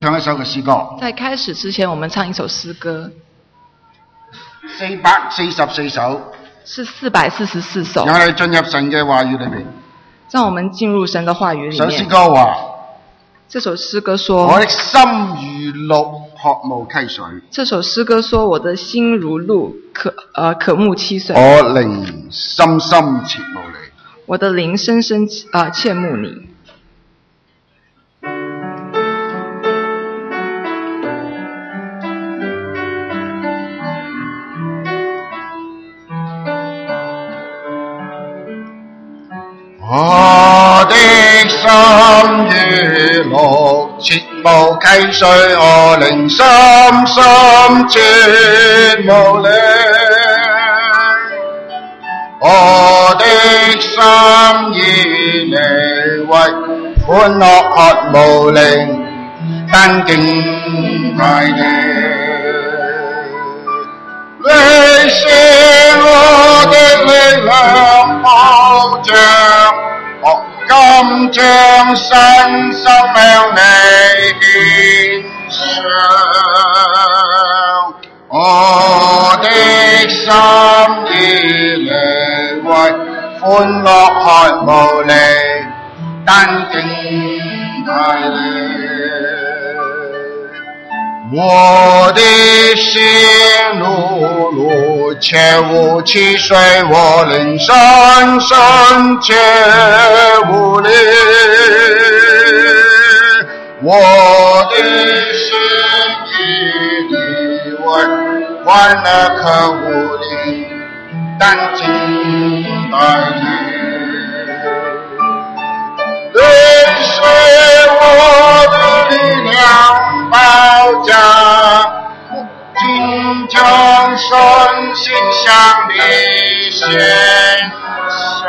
唱一首嘅詩歌。 在開始之前，我們唱一首詩歌。 444首。 是444首。 讓我哋進入神嘅話語裏邊。 讓我們進入神的話語裏面。 首詩歌話。 這首詩歌說。 我的心如鹿渴慕溪水。 這首詩歌說我的心如鹿渴慕溪水。 我靈深深切慕你。 我的靈深深切慕你。 我的心如鹿切慕溪水，我靈深深切慕你。我的心以你為歡樂渴慕靈，單敬拜你。你是我的力量保障，我今將身心向你獻上。我的心以你為歡樂渴慕你，單敬拜你。我的心如鹿切慕溪水，我靈深深切慕你。我的心以你為歡樂渴慕你，單敬拜你。你是我的力量保障，今將身心向你獻上。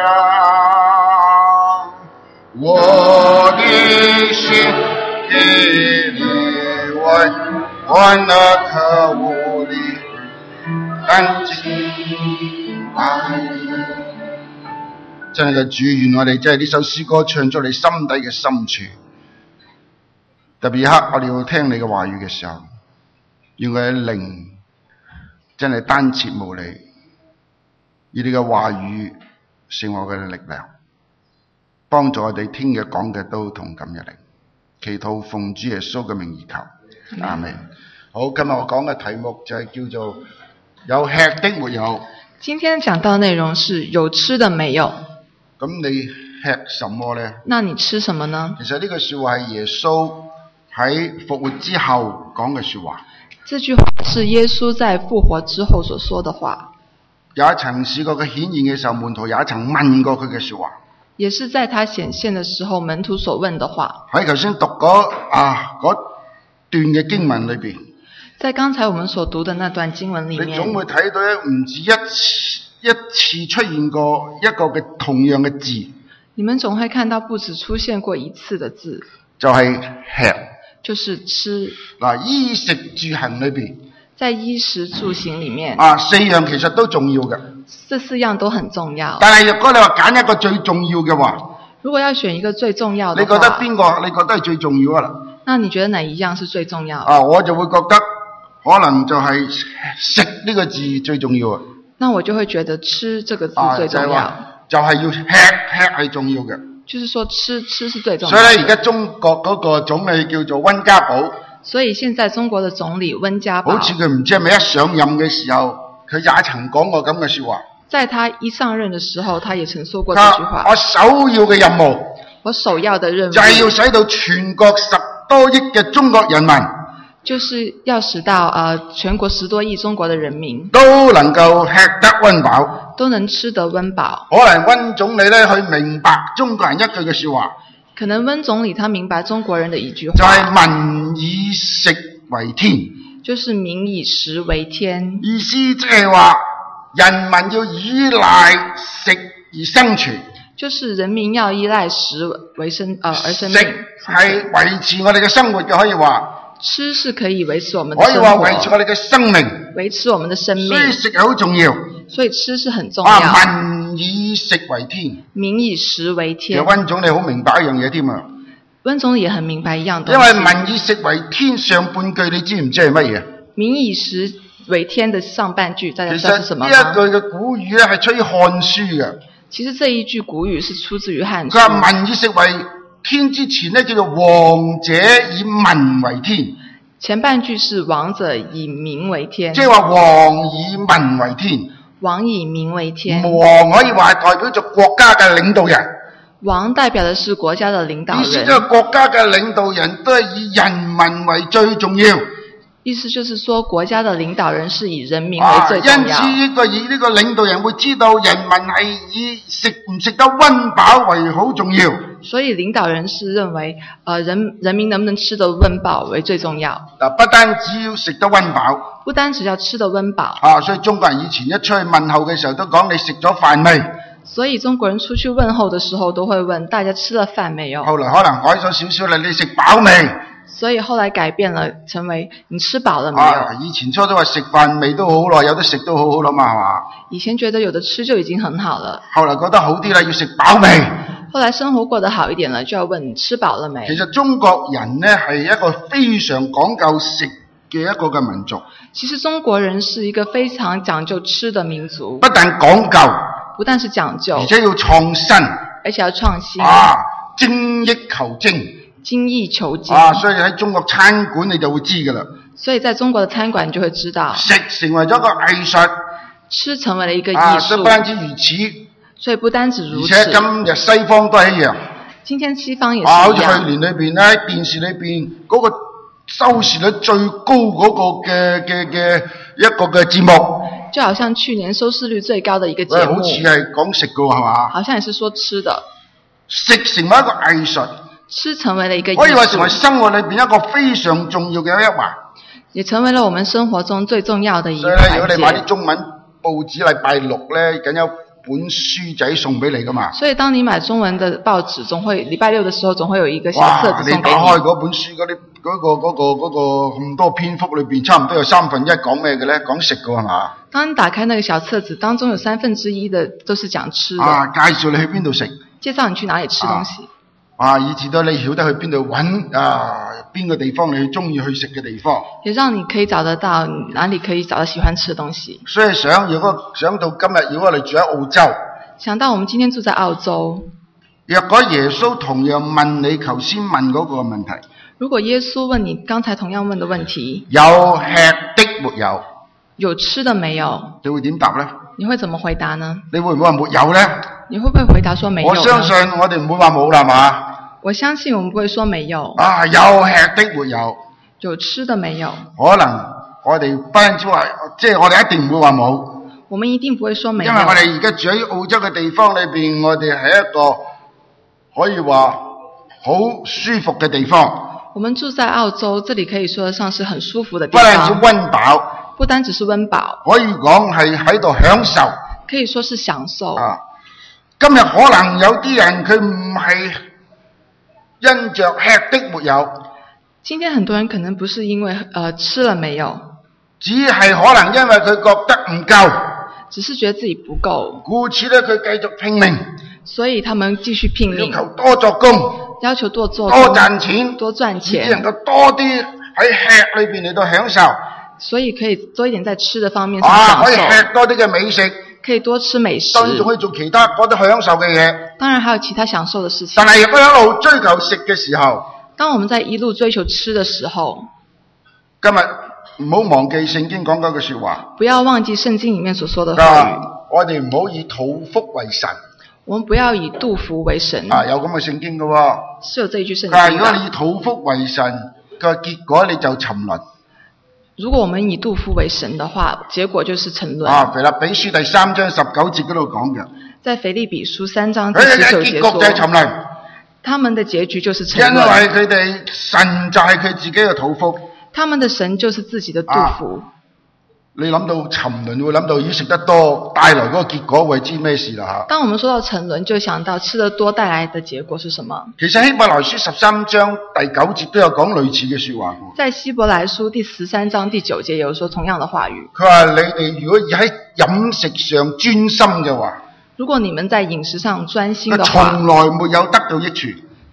我的心以你為歡樂渴慕你，單敬拜你。真係嘅主，願我哋真係呢首詩歌唱出你心底嘅深處。特別一刻我哋要聽你嘅話語嘅時候，願我嘅靈真係單切慕你，以你嘅話語成為我嘅力量，幫助我哋聽嘅講嘅都同感一靈。祈禱奉主耶穌嘅名而求，阿們。好，今日我講嘅題目就係叫做有吃的沒有。 今天講到內容是有吃的沒有。 咁你吃什麼呢？ 那你吃什麼呢？ 其實呢句說話係耶穌喺復活之後講嘅說話。 這句話是耶穌在復活之後所說的話。 有一層試過佢顯現嘅時候，門徒有一層問過佢嘅說話。 也是在他顯現的時候，門徒所問的話。 喺頭先讀嗰段嘅經文裏邊， 在剛才我們所讀的那段經文裏面， 你總會睇到唔止一次出現過一個嘅同樣嘅字。 你們總會看到不止出現過一次的字， 就係吃， 就是吃。 嗱，衣食住行裏邊， 在衣食住行裏面， 四樣其實都重要嘅。 這四樣都很重要。 但係如果你話揀一個最重要嘅話， 如果要選一個最重要的話， 你覺得邊個？你覺得係最重要啊啦？ 那你覺得哪一樣是最重要？ 我就會覺得可能就係食呢個字最重要啊。 那我就會覺得吃這個字最重要。 就係要吃係重要嘅。 就是說吃是最重要的。 所以而家中國嗰個總理叫做溫家寶。 所以現在中國的總理溫家寶， 好似佢唔知係咪一上任嘅時候，佢也曾講過咁嘅說話。 在他一上任的時候，他也曾說過這句話。 我首要嘅任務， 我首要的任務就係要使到全國10多億嘅中國人民， 就是要使到全國10多億中國的人民都能夠吃得溫飽， 都能吃得溫飽。 可能溫總理咧去明白中國人一句嘅說話， 可能溫總理他明白中國人的一句話， 就係民以食為天， 就是民以食為天。 意思即係話人民要依賴食而生存， 就是人民要依賴食為生而生命。 食係維持我哋嘅生活嘅，可以話。 吃是可以維持我們的生活， 可以話維持我哋嘅生命， 維持我們的生命。 所以食係好重要， 所以吃是很重要。 民以食為天， 民以食為天。 其實溫總理好明白一樣嘢添啊。 温总也很明白一样东因西。 為民以食為天上半句，你知唔知係乜嘢？ 民以食為天的上半句，大家其知道是什麼實呢一句嗎？ 嘅古語咧係出於《漢書》嘅。 其實這一句古語是出自於漢佢話書。 民以食為天之前咧，叫做王者以民為天， 前半句是王者以民為天， 即係話王以民為天。 王以民為天。 王可以話係代表咗國家嘅領導人。 王代表的是國家的領導意思人， 就係國家嘅領導人都係以人民為最重要。 意思就是說國家的領導人是以人民為最重要。 因此呢個領導人會知道人民係以食唔食得溫飽為好重要。 所以領導人是認為，人民能不能吃得溫飽為最重要。 不單只要食得溫飽， 不單只要吃得溫飽。 所以中國人以前一出去問候嘅時候都講你食咗飯未？ 所以中國人出去問候的時候都會問大家吃了飯沒有。 後來可能改咗少少啦，你食飽未？ 所以後來改變了，成為你吃飽了沒有？ 以前初都話食飯未都好耐，有得食都好好啦嘛，係嘛？ 以前覺得有得吃就已經很好了。 後來覺得好啲啦，要食飽未？ 後來生活過得好一點了，就要問你吃飽了沒？ 其實中國人呢係一個非常講究食嘅一個嘅民族。 其實中國人是一個非常講究吃的民族。 不但講究， 不但是講究， 而且要創新， 而且要創新。 精益求精。 精益求精。 所以喺中國餐館你就會知㗎啦。 所以在中國的餐館你就會知道。 食成為咗一個藝術。 吃成為了一個藝術。 所以不單止如此。 所以不單止如此。 而且今日西方都係一樣。 今天西方也是一樣。 好似去年裏邊咧，電視裏邊嗰個收視率最高嗰個嘅一個嘅節目。 就好像去年收視率最高的一個節目。 好似係講食㗎係嘛？ 好像也是說吃的。 食成為一個藝術。 吃成為了一個藝術。 可以話成為生活裏邊一個非常重要嘅一環。 也成為了我們生活中最重要的一環節。 所以咧，如果你買啲中文報紙禮拜六咧，梗有本書仔送俾你噶嘛。 所以當你買中文的報紙，總會禮拜六的時候總會有一個小冊子送給你。 你打開嗰本書嗰啲嗰個咁多篇幅裏邊，差唔多有1/3講咩嘅咧？講食㗎係嘛？ 當你打開那個小冊子，當中有1/3的都是講吃的。 介紹你去邊度食。介紹你去哪裡吃東西。 以至到你曉得去邊度揾邊個地方你中意去食嘅地方。 也讓你可以找得到哪裡可以找到喜歡吃的東西。 所以如果想到今日，如果你住喺澳洲， 想到我們今天住在澳洲， 若果耶穌同樣問你頭先問嗰個問題， 如果耶穌問你剛才同樣問的問題， 有吃的沒有？ 有吃的沒有？ 你會點答呢？ 你會怎麼回答呢？ 你會唔會話沒有呢？ 你會不會回答說沒有呢？ 我相信我哋唔會話冇啦嘛。 我相信我們不會說沒有。 有吃的沒有？ 有吃的沒有？ 可能我哋不單止話，即係我哋一定唔會話冇。 我們一定不會說沒有。 因為我哋而家住喺澳洲嘅地方裏邊，我哋係一個可以話好舒服嘅地方。 我們住在澳洲，這裡可以說得上是很舒服的地方。不單止溫飽， 不單只是溫飽， 可以講係喺度享受。 可以說是享受。 今日可能有啲人佢唔係因着吃的沒有。 今天很多人可能不是因為吃了沒有， 只係可能因為佢覺得唔夠， 只是覺得自己不夠， 故此咧佢繼續拼命， 所以他們繼續拼命， 要求多作工， 要求多做工， 多賺錢， 多賺錢， 只能夠多啲喺吃裏邊嚟到享受， 所以可以多一點在吃的方面上享受， 可以吃多啲嘅美食， 可以多吃美食， 當然仲可以做其他嗰啲享受嘅嘢， 當然還有其他享受的事情。 但係如果一路追求食嘅時候， 當我們在一路追求吃的時候， 今日唔好忘記聖經講嗰句說話， 不要忘記聖經裡面所說的話語。 我哋唔好以肚腹為神， 我們不要以肚腹為神。 有咁嘅聖經嘅， 是有這一句聖經。 但係如果你以肚腹為神嘅結果，你就沉淪。 如果我們以肚腹為神的話，結果就是沉淪。 腓立比書第3章19節嗰度講嘅， 在腓立比書3章第19節說， 結局就係沉淪。 他們的結局就是沉淪。 因為佢哋神就係佢自己嘅肚腹， 他們的神就是自己的肚腹。 你諗到沉淪，會諗到食得多帶來嗰個結果，會知咩事啦吓。 當我們說到沉淪，就想到吃得多帶來的結果是什麼？ 其實希伯來書13章第9節都有講類似嘅說話。 在希伯來書第13章第9節有說同樣的話語。 佢話你哋如果喺飲食上專心嘅話， 如果你們在飲食上專心的話， 從來沒有得到益處，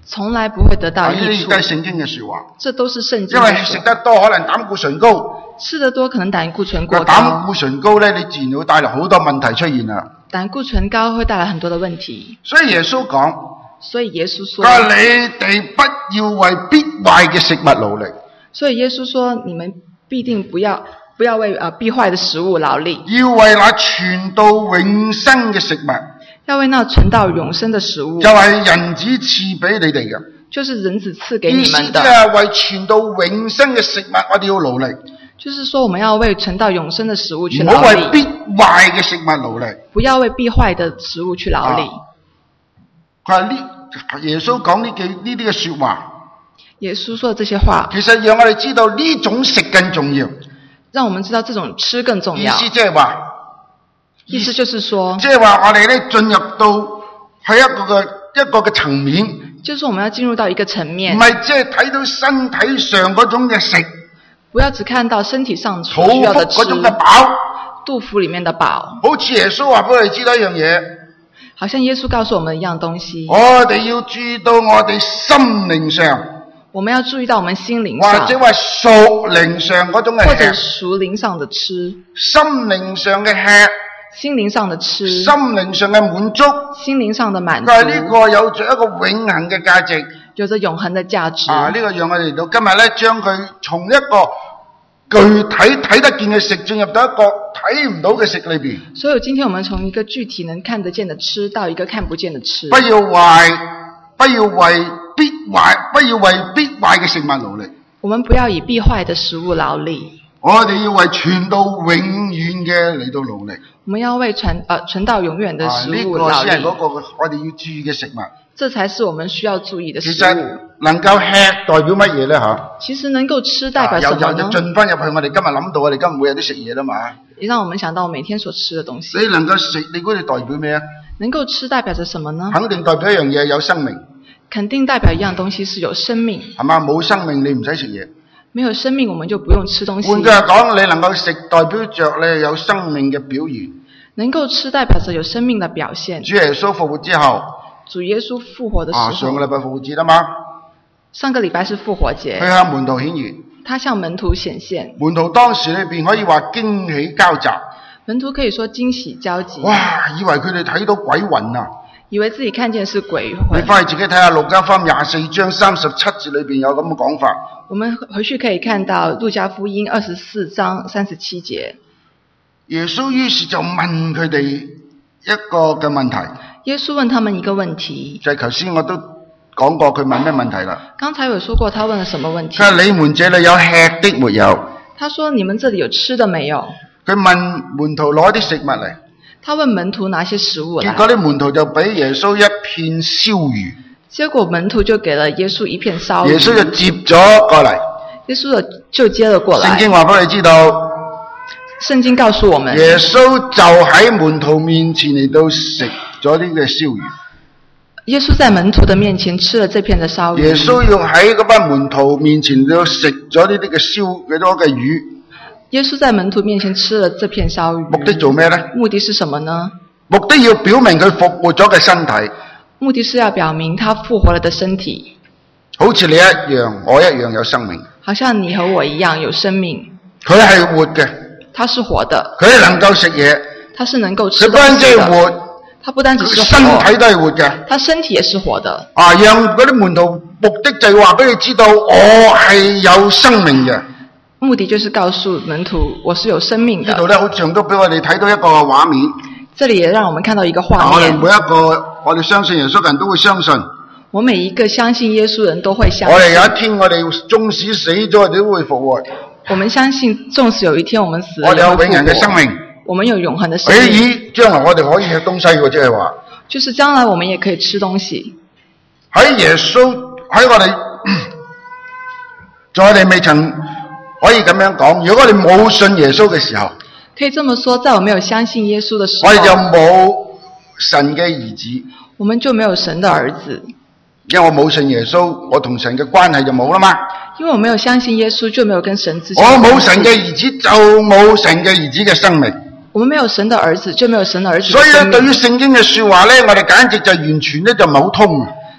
從來不會得到益呢啲都係處。 聖經嘅說話。 這都是聖經因為的說。 食得多可能膽固醇高， 吃得多可能膽固醇過高。 膽固醇高咧，你自然會帶來好多問題出現啦。 膽固醇高會帶來很多的問題。 所以耶穌講， 所以耶穌說， 佢話你哋不要為必壞嘅食物勞力， 所以耶穌說，你們必定不要為必壞的食物勞力， 要為那傳到永生嘅食物， 要為那存到永生的食物， 就係人子賜俾你哋嘅。 就是人子賜給意思即你們的。 係為傳到永生嘅食物，我哋要勞力， 就是說我們要為存到永生的食物去唔好為勞必力， 壞嘅食物勞力。 不要為必壞的食物去勞力。 佢話耶穌講呢啲嘅說話， 耶穌說的這些話， 其實讓我哋知道呢種食更重要。 讓我們知道這種吃更重要。 意思即係話， 意思就是說， 即係話我哋咧進入到喺一個嘅層面， 就是我們要進入到一個層面， 唔係即係睇到身體上嗰種嘅食， 不要只看到身體上肚所需要的吃腹嗰，種嘅飽， 肚腹裡面的飽。 好似耶穌話俾我哋知道一樣嘢， 好像耶穌告訴我們一樣東西， 我哋要注意到我哋心靈上， 我們要注意到我們心靈上， 或者話屬靈上嗰種嘅或者吃， 屬靈上的吃， 心靈上嘅吃， 心靈上的吃， 心靈上嘅滿足， 心靈上的滿足， 但係呢個有着一個永恆嘅價值。 有着永恆的價值。 呢個讓我哋到今日咧，將佢從一個具體睇得見嘅食進入到一個睇唔到嘅食裏邊。 所以今天我們從一個具體能看得見的吃到一個看不見的吃。 不要為必壞嘅食物勞力。 我們不要以必壞的食物勞力。 我哋要為傳到永遠嘅嚟到勞力。 我們要為存到永遠的食物呢個勞力。 先係嗰個我哋要注意嘅食物。 這才是我們需要注意的食其實物。 能夠吃代表乜嘢咧？吓， 其實能夠吃代表什麼呢？ 就進翻入去，我哋今日諗到，我哋今日每日都食嘢啦嘛。 也讓我們想到每天所吃的東西。 你能夠食，你估你代表咩啊？ 能夠吃代表着什麼呢？ 肯定代表一樣嘢，有生命。 肯定代表一樣東西是有生命。 係嘛？冇生命你唔使食嘢。 沒有生命我們就不用吃東西。 換句話講，你能夠食代表着你有生命嘅表現。 能夠吃代表着有生命的表現。 主耶穌復活之後， 主耶穌復活的時候， 上個禮拜復活節啦嘛。 上個禮拜是復活節。 佢向門徒顯現。 他向門徒顯現。 門徒當時裏邊可以話驚喜交集。 門徒可以說驚喜交集。 哇！以為佢哋睇到鬼魂啊！ 以為自己看見是鬼魂。 你翻去自己睇下《路加福音》24章37節裏邊有咁嘅講法。 我們回去可以看到《路加福音》24章37節。 耶穌於是就問佢哋一個嘅問題。 耶穌問他們一個問題。 就係頭先我都講過佢問咩問題啦。 剛才有說過他問了什麼問題。 佢話你們這裏有吃的沒有？ 他說你們這裏有吃的沒有？ 佢問門徒攞啲食物嚟。 他問門徒拿些食物來。 結果啲門徒就俾耶穌一片燒魚。 結果門徒就給了耶穌一片燒魚。 耶穌就接咗過嚟。 耶穌就接了過來。 聖經話俾你知道。 聖經告訴我們。 耶穌就喺門徒面前嚟到食咗呢個燒魚。 耶穌在門徒的面前吃了這片的燒魚。 耶穌要喺嗰班門徒面前要食咗呢啲嘅燒幾多嘅魚。耶穌在門徒面前吃了這片燒魚。 目的做咩呢？ 目的是什麼呢？ 目的要表明佢復活咗嘅身體。 目的是要表明他復活了的身體。 好似你一樣，我一樣有生命。 好像你和我一樣有生命。 佢係活嘅。 他是活的。 佢能夠食嘢。 他是能夠吃東西的。 佢不單止活。 他不單只是活。 身體都係活嘅。 他身體也是活的。 讓嗰啲門徒目的就係話俾你知道，我係有生命嘅。 目的就是告訴門徒，我是有生命的。 呢度咧，好似都俾我哋睇到一個畫面。 這裡也讓我們看到一個畫面。 我哋每一個，我哋相信耶穌嘅人都會相信。 我每一個相信耶穌人都會相信。 我哋有一天，我哋縱使死咗，我哋都會復活。 我們相信，縱使有一天我們死了， 我哋有永恆嘅生命。 我們有永恆的生命。 咦，將來我哋可以吃東西嘅，即係話。 就是將來我們也可以吃東西。 喺耶穌喺我哋，在我哋未曾可以咁樣講，如果我哋冇信耶穌嘅時候， 可以這麼說，在我沒有相信耶穌的時候， 我哋就冇神嘅兒子， 我們就沒有神的兒子。 因為我冇信耶穌，我同神嘅關係就冇啦嘛。 因為我沒有相信耶穌，就沒有跟神之間。 我冇神嘅兒子，就冇神嘅兒子嘅生命。 我們沒有神的兒子，就沒有神的兒子的生命。 所以咧，對於聖經嘅說話咧，我哋簡直就完全咧就冇通。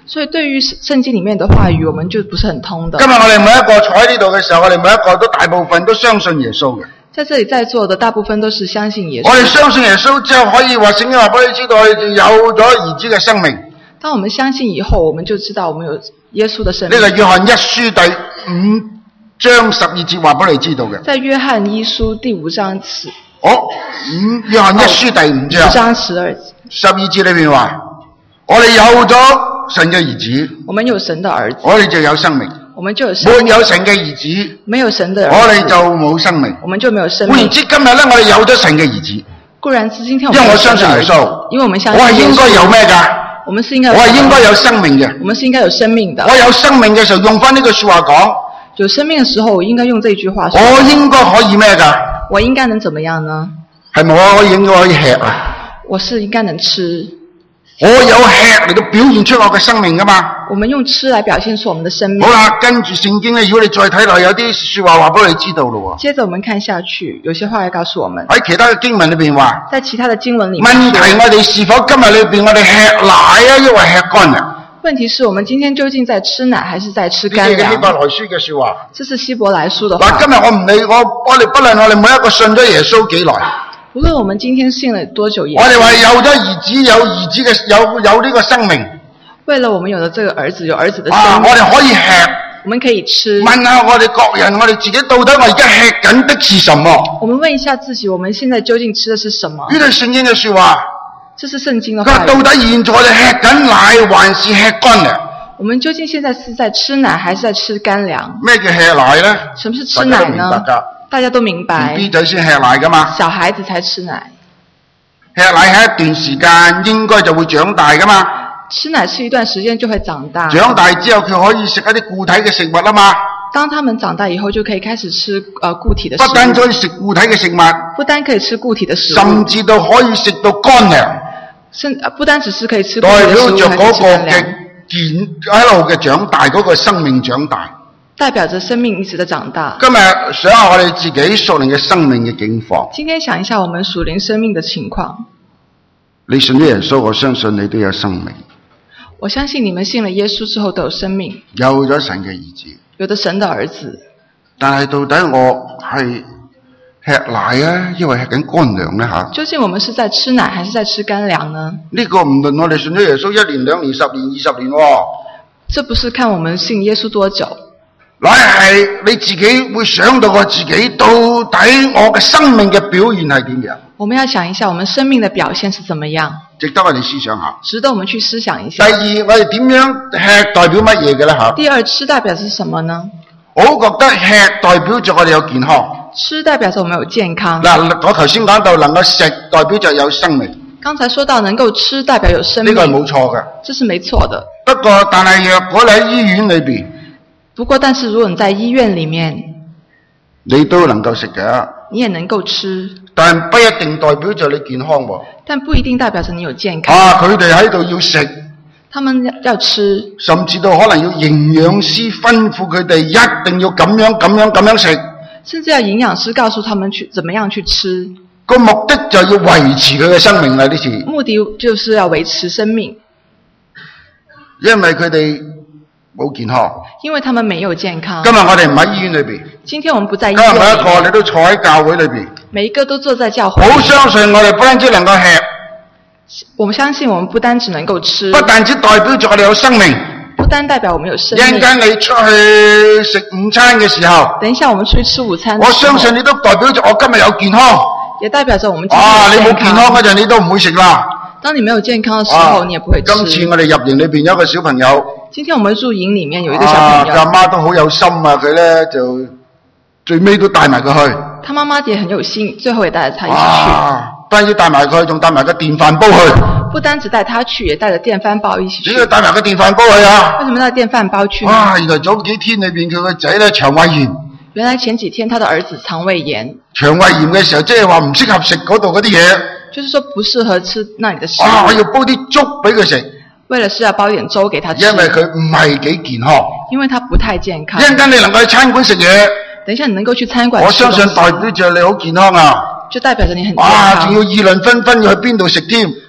所以對於聖經裡面的話語，我們就不是很通的。 今日我哋每一個坐喺呢度嘅時候，我哋每一個都大部分都相信耶穌嘅。 在這裡在座的大部分都是相信耶穌。 我哋相信耶穌之後，可以話聖經話俾你知道，我哋就有咗兒子嘅生命。 當我們相信以後，我們就知道我們有耶穌的生命。 呢個約翰一書第5章12節話俾你知道嘅。 在約翰一書第5章約翰一書第5章 5章12 節裏邊話，我哋有咗神嘅兒子， 我們有神的兒子， 我哋就有生命。 我們就有生命。 沒有神嘅兒子， 沒有神的兒子， 我哋就冇生命。 我們就沒有生換言命。 之，今日咧我哋有咗神嘅兒子， 固然之今天我因為我們有神相信耶的兒子， 穌， 因為我們相我係信耶穌， 應該有咩㗎？ 我們是應該有我係應該有生命嘅。 我們是應該有生命的。 我有生命嘅時候，用翻呢句說話講， 有生命的時候，我應該用這句話說， 我應該可以咩㗎？ 我應該能怎麼樣呢？ 係咪我應該可以吃啊？ 我是應該能吃。 我有吃嚟到表現出我嘅生命㗎嘛？ 我們用吃來表現出我們的生命。 好啦，跟住聖經咧，如果你再睇落，有啲說話話俾你知道咯。 接着我們看下去，有些話要告訴我們。 喺其他嘅經文裏邊話， 在其他的經文裡面， 問題我哋是否今日裏邊我哋吃奶啊，抑或吃乾糧？ 問題是我們今天究竟在吃奶還是在吃乾呢啲嘅希伯糧？ 來書嘅說話。 這是希伯來書的嗱， 話。 今日我唔理我哋不論我哋每一個信咗耶穌幾耐， 無論我們今天信了多久， 我哋話有咗兒子，有兒子嘅有呢個生命。 為了我們有了這個兒子，有兒子的啊， 生命， 我哋可以吃。 我們可以吃。 問下我哋各人，我哋自己到底我而家吃緊的是什麼？ 我們問一下自己，我們現在究竟吃的是什麼？ 呢個聖經嘅說話， 這是聖經的佢話話語。 到底現在我哋吃緊奶還是吃乾糧？ 我們究竟現在是在吃奶還是在吃乾糧？ 咩叫吃奶呢？ 什麼是吃奶呢？大家都明白。 BB 仔先吃奶噶嘛？ 小孩子才吃奶。 吃奶係一段時間應該就會長大噶嘛？ 吃奶是一段時間就會長大。 長大之後佢可以食一啲固體嘅食物啦嘛？ 當他們長大以後就可以開始吃固體的食物。 不單可以食固體嘅食物， 不單可以吃固體的食物， 甚至到可以食到乾糧。 不單只是可以吃固體代的食物， 表着嗰個嘅還可以吃乾糧。 一路嘅長大，嗰個生命長大。 代表着生命一直的長大。 今日想下我哋自己屬靈嘅生命嘅境況。 今天想一下我們屬靈生命的情況。 你信咗耶穌，我相信你都有生命。 我相信你們信了耶穌之後都有生命， 有咗神嘅兒子。 有的神的兒子。 但係到底我係吃奶啊，抑或吃緊乾糧呢？吓？ 究竟我們是在吃奶還是在吃乾糧呢？ 呢個唔論我哋信咗耶穌1年、2年、10年、20年喎。 這不是看我們信耶穌多久。 乃係你自己會想到我自己到底我嘅生命嘅表現係點樣？ 我們要想一下，我們生命的表現是怎麼樣？ 值得我哋思想下。 值得我們去思想一下。 第二，我哋點樣吃代表乜嘢嘅咧？吓？ 第二，吃代表是什麼呢？ 我覺得吃代表着我哋有健康。 吃代表着我們有健康。 嗱，我頭先講到能夠食代表着有生命。 剛才說到能夠吃代表有生命， 呢個係冇錯嘅。 這是沒錯的。 不過，但係若果你喺醫院裏邊， 不過，但是如果你在醫院裏面， 你都能夠食嘅， 你也能夠吃， 但不一定代表着你健康喎。 但不一定代表着你有健康。 啊，佢哋喺度要食， 他們要吃， 甚至到可能要營養師吩咐佢哋一定要咁樣食。 甚至要營養師告訴他們去怎麼樣去吃。 個目的就要維持佢嘅生命啦，呢次。 目的就是要維持生命， 因為佢哋冇健康。 因為他們沒有健康。 今日我哋唔喺醫院裏邊。 今天我們不在醫今日院裏面。 每一個你都坐喺教會裏邊。 每一個都坐在教會。 好相信我哋不單止能夠吃。 我們相信我們不單只能夠吃。 不但只代表住我哋有生命。 不單代表我們有生命。 一陣間你出去食午餐嘅時候。 等一下我們出去吃午餐。 我相信你都代表住我今日有健康。 也代表着我們今天有健康。 你冇健康嗰陣你都唔會食啦。 當你沒有健康的時候，你也不會吃。 今次我哋入營裏邊有一個小朋友。 今天我們入營裏面有一個小朋友。 佢阿媽都好有心啊，佢咧就最尾都帶埋佢去。他媽媽也很有心，最後也帶着他一起去。 不單止帶埋佢，仲帶埋個電飯煲去。 不單只帶他去，也帶着電飯煲一起去。 點解帶埋個電飯煲去啊？ 為什麼帶電飯煲去呢？ 原來早幾天裏邊佢個仔咧腸胃炎。 原來前幾天他的兒子腸胃炎。 腸胃炎嘅時候，即係話唔適合食嗰度嗰啲嘢。就是說不適合吃那裡的食物。 我要煲啲粥俾佢食。 為了是要煲一點粥給他吃。 因為佢唔係幾健康。 因為他不太健康。 一陣間你能夠去餐館食嘢。 等一下你能夠去餐館吃。 我相信代表着你好健康啊。 就代表着你很健康。 仲要議論紛紛要去邊度食添。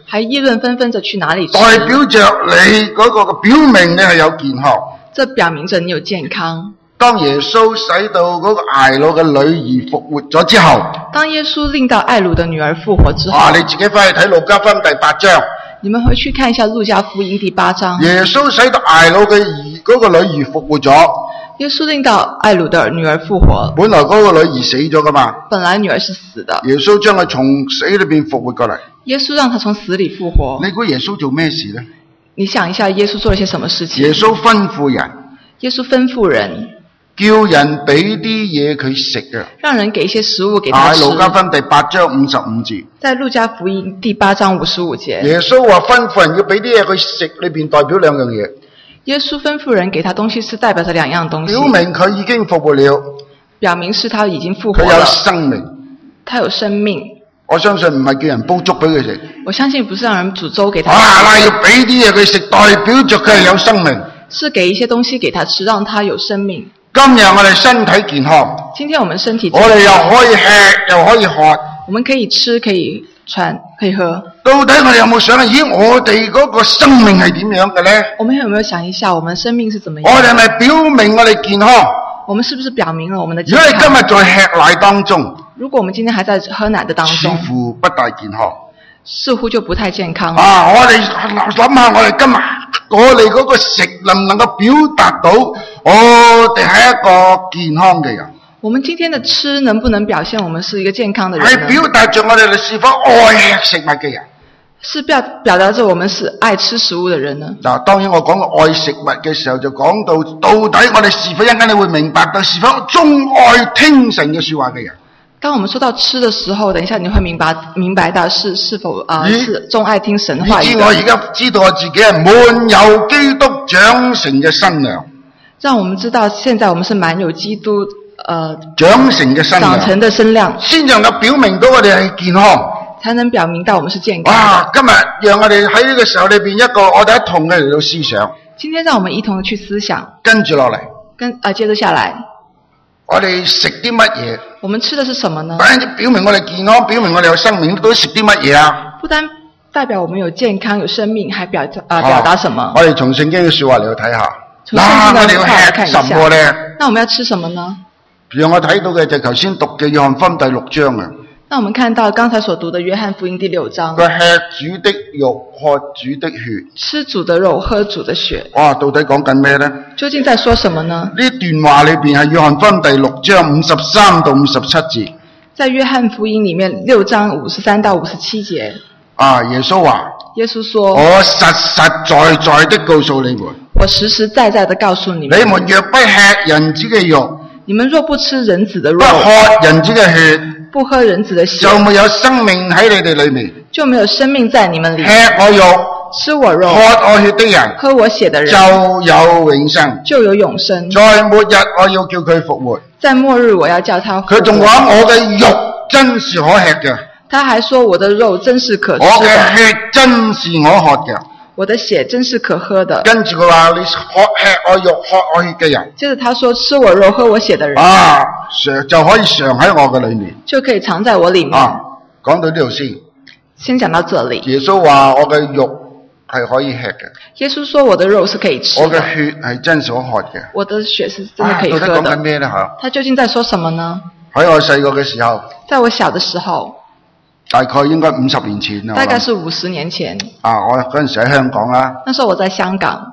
還議論紛紛着去哪裡吃， 代表着你嗰個嘅表明你係有健康。 這表明着你有健康。 當耶穌使到嗰個睚魯嘅女兒復活咗之後， 當耶穌令到睚魯的女兒復活之後， 你自己翻去睇路加福音第8章。 你們回去看一下路加福音第8章。 耶穌使到睚魯嘅嗰個女兒復活咗。 耶穌令到睚魯的女兒復活。 本來嗰個女兒死咗噶嘛。 本來女兒是死的。 耶穌將佢從死裏邊復活過嚟。 耶穌讓她從死裏復活。 你估耶穌做咩事呢？ 你想一下，耶穌做了些什麼事情？ 耶穌吩咐人。 耶穌吩咐人。 叫人俾啲嘢佢食啊！ 讓人給一些食物給他吃。 喺路加福音第8章55節。 在路加福音第8章55節。 耶穌話吩咐人要俾啲嘢佢食，裏邊代表2樣嘢。 耶穌吩咐人給他東西，是代表着2樣東西。 表明佢已經復活了。 表明是他已經復活了。 佢有生命。 他有生命。 我相信唔係叫人煲粥俾佢食。 我相信不是讓人煮粥給他吃。 要俾啲嘢佢食，代表着佢係有生命。 是給一些東西給他吃，讓他有生命。 今日我哋身體健康。 今天我們身體健康。 我哋又可以吃，又可以喝。 我們可以吃，可以穿，可以喝。 到底我哋有冇想咦，我哋嗰個生命係點樣嘅呢？ 我們有沒有想一下，我們生命是怎麼樣？ 我哋係咪表明我哋健康？ 我們是不是表明了我們的健康？ 如果你今日在吃奶當中， 如果我們今天還在喝奶的當中， 似乎不大健康。 似乎就不太健康了。 我哋諗下，我哋今日我哋嗰個食能唔能夠表達到我哋係一個健康嘅人？ 我們今天的吃能不能表現我們是一個健康的人呢？ 係表達着我哋是否愛吃食物嘅人？ 是表達着我們是愛吃食物的人呢？ 當然我講到愛食物嘅時候，就講到底我哋是否一陣你會明白到是否鍾愛聽神嘅說話嘅人？ 當我們說到吃的時候，等一下你會明白到是否是鍾愛聽神話語的。以致我而家知道我自己係滿有基督長成嘅身量。 讓我們知道現在我們是滿有基督長成嘅身量。 長成的身量。 先能夠表明到我哋係健康。 才能表明到我們是健康。 今日讓我哋喺呢個時候裏邊一個我哋一同嘅嚟到思想。 今天讓我們一同去思想。 跟住落嚟。 接着下來。 我哋食啲乜嘢？ 我們吃的是什麼呢？ 不單止表明我哋健康，表明我哋有生命，都食啲乜嘢啊？ 不單代表我們有健康、有生命，還表達什麼？ 我哋從聖經嘅說話嚟到睇下。 從聖經的話來看一下。 那我們要吃什麼呢？ 讓我睇到嘅就頭先讀嘅約翰福音第6章啊。 那我們看到剛才所讀的約翰福音第6章。 佢吃主的肉，喝主的血。 吃主的肉，喝主的血。 到底講緊咩呢？ 究竟在說什麼呢？ 呢段話裏邊係約翰福音第6章53到57節。在約翰福音裡面6章53到57節。 耶穌話。 耶穌說。 我實實在在的告訴你們。 我實實在在的告訴你們。 你們若不吃人子嘅肉。 你們若不吃人子的肉。 不喝人子嘅血。 不喝人子的血， 就沒有生命喺你哋裏面， 就沒有生命在你們裏面。 吃我肉， 吃我肉， 喝我血的人， 喝我血的人， 就有永生， 就有永生。 在末日我要叫佢復活， 在末日我要叫他復活。 佢仲話我嘅肉真是可吃嘅， 他還說我的肉真是可吃的， 我嘅血真是我喝嘅。 我的血真是可喝的。 跟住佢話你吃我肉喝我血嘅人， 接着他說吃我肉喝我血的人， 就可以常喺我嘅裏面， 就可以藏在我裏面。 講到呢度先講到這裏。 耶穌話我嘅肉係可以吃嘅。 耶穌說我的肉是可以吃的。 我嘅血係真所喝嘅。我的血是真的可以喝的。 到底講緊咩呢？ 他究竟在說什麼呢？ 喺我細個嘅時候， 在我小的時候。 大概應該50年前啦。 大概是50年前。 我嗰陣時喺香港啦。 那時候我在香港。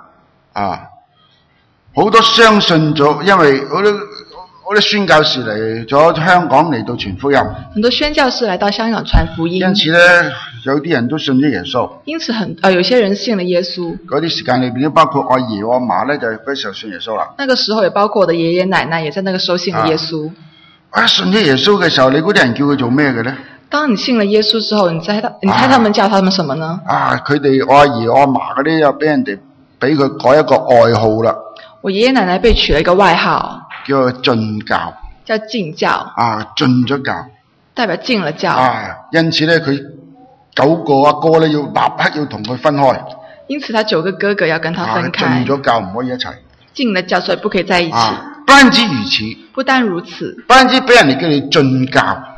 好多相信咗，因為好多宣教士嚟咗香港嚟到傳福音。 很多宣教士來到香港傳福音。 因此呢，有啲人都信咗耶穌。 因此有些人信了耶穌。 嗰啲時間裏邊都包括我爺我嫲呢，就嗰時候信耶穌啦。 那個時候也包括我的爺爺奶奶，也在那個時候信了耶穌。 信咗耶穌嘅時候，你估啲人叫佢做咩嘅呢？ 當你信了耶穌之後，你猜他們叫他們什麼呢？ 佢哋我阿爺我阿嫲嗰啲又俾人哋俾佢改一個外號啦。我爺爺奶奶被取了一個外號， 叫進教。 叫進教。 進咗教。 代表進了教。 因此咧，佢9個阿哥咧要立刻要同佢分開。 因此，他9個哥哥要跟他分開。 進咗教唔可以一齊。 進了教，所以不可以在一起。 不單止如此。 不單如此。 不單止俾人哋叫你進教。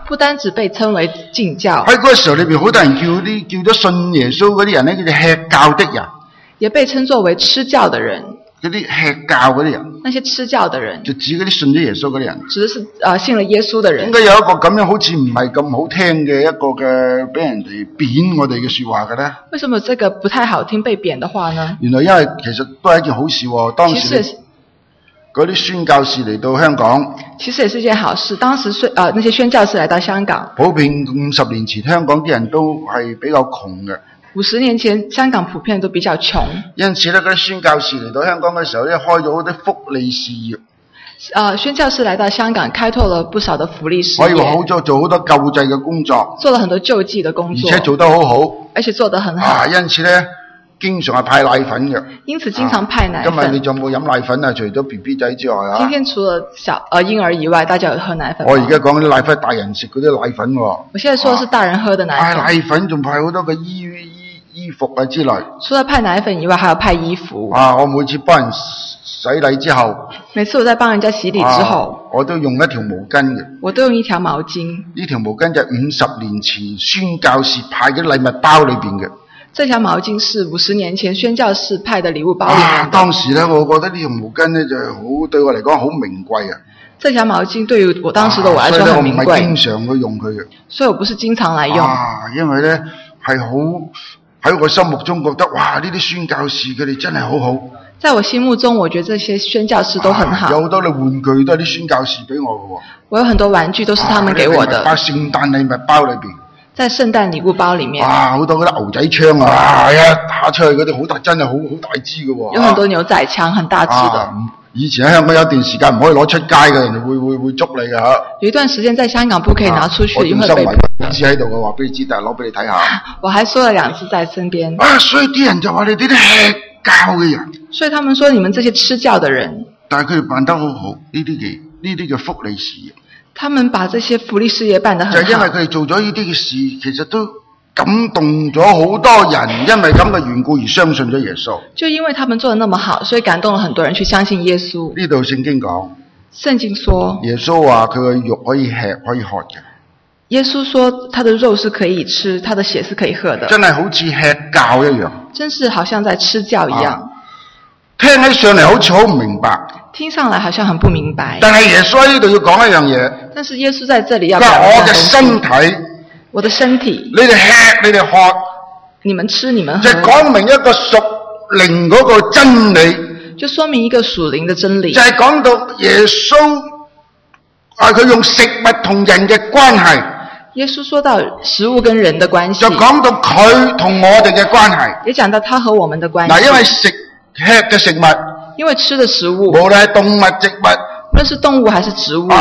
不單止被稱為敬教， 喺嗰個時候裏邊，好多人叫咗信耶穌嗰啲人咧，叫做吃教的人， 也被稱作為吃教的人。 嗰啲吃教嗰啲人， 那些吃教的人， 就指嗰啲信咗耶穌嗰啲人， 指的是信了耶穌的人。 應該有一個咁樣好似唔係咁好聽嘅一個嘅俾人哋貶我哋嘅說話嘅咧？ 為什麼這個不太好聽被貶的話呢？ 原來因為其實都係一件好事喎。當時嗰啲宣教士嚟到香港， 其實也是一件好事。當時那些宣教士來到香港， 普遍50年前香港啲人都係比較窮嘅。 50年前香港普遍都比較窮， 因此咧，嗰啲宣教士嚟到香港嘅時候咧，開咗好多福利事業。 宣教士來到香港，開拓了不少的福利事業， 可以話做好多救濟嘅工作， 做了很多救濟的工作， 而且做得好好， 而且做得很好。 因此咧，經常係派奶粉嘅。 因此經常派奶粉。 今日你仲有冇飲奶粉啊？除咗 BB 仔之外啊？ 今天除了嬰兒以外，大家有喝奶粉嗎？ 我而家講啲奶粉大人食嗰啲奶粉喎。我現在說的是大人喝的奶粉。 奶粉仲派好多嘅衣服啊之類。除了派奶粉以外，還有派衣服。 我每次幫人洗禮之後， 每次我在幫人家洗禮之後， 我都用一條毛巾嘅。 我都用一條毛巾。 呢條毛巾就係50年前宣教士派嘅禮物包裏邊嘅。 這條毛巾是50年前宣教士派的禮物包裏面的。 當時咧，我覺得呢條毛巾咧就好對我嚟講好名貴啊。 這條毛巾對於我當時的我來說很名貴。 所以我唔係經常去用佢嘅。 所以我不是經常來用。 因為咧係好喺我心目中覺得，哇！呢啲宣教士佢哋真係好好。 在我心目中，我覺得這些宣教士都很好。 有好多嘅玩具都係啲宣教士俾我嘅喎。 我有很多玩具都是他們給我的。 包聖誕禮物包裏邊。在聖誕禮物包裏面。 好多嗰啲牛仔槍啊！一打出去嗰啲好大，真係好大支嘅喎。 有很多牛仔槍，很大支的。 以前喺香港有段時間唔可以攞出街嘅，人哋會捉你嘅嚇。有一段時間在香港不可以拿出去，因為被捕。 我支喺度嘅話俾你知，但係攞俾你睇下。 我還說了2次在身邊。 所以啲人就話你哋啲吃教嘅人。 所以他們說你們這些吃教的人。 但係佢哋辦得好好，呢啲嘅福利事業。 他們把這些福利事業辦得很好。就因為佢哋做咗呢啲嘅事，其實都感動咗好多人，因為咁嘅緣故而相信咗耶穌。 就因為他們做得那麼好，所以感動了很多人去相信耶穌。 呢度聖經講， 聖經說， 耶穌話佢嘅肉可以吃可以喝嘅。 耶穌說他的肉是可以吃，他的血是可以喝的。 真係好似吃教一樣。 真是好像在吃教一樣。 聽起上嚟好似好唔明白。 聽上來好像很不明白。 但係耶穌喺呢度要講一樣嘢。 但是耶穌在這裡要講我嘅身體。 我的身體。 你哋吃，你哋喝。 你們吃，你們喝。 就講明一個屬靈嗰個真理。 就說明一個屬靈的真理。 就係講到耶穌佢用食物同人嘅關係。 耶穌說到食物跟人的關係。 就講到佢同我哋嘅關係。 也講到他和我們的關係。 因為吃嘅食物。 因為吃的食物， 無論係動物、植物， 無論是動物還是植物，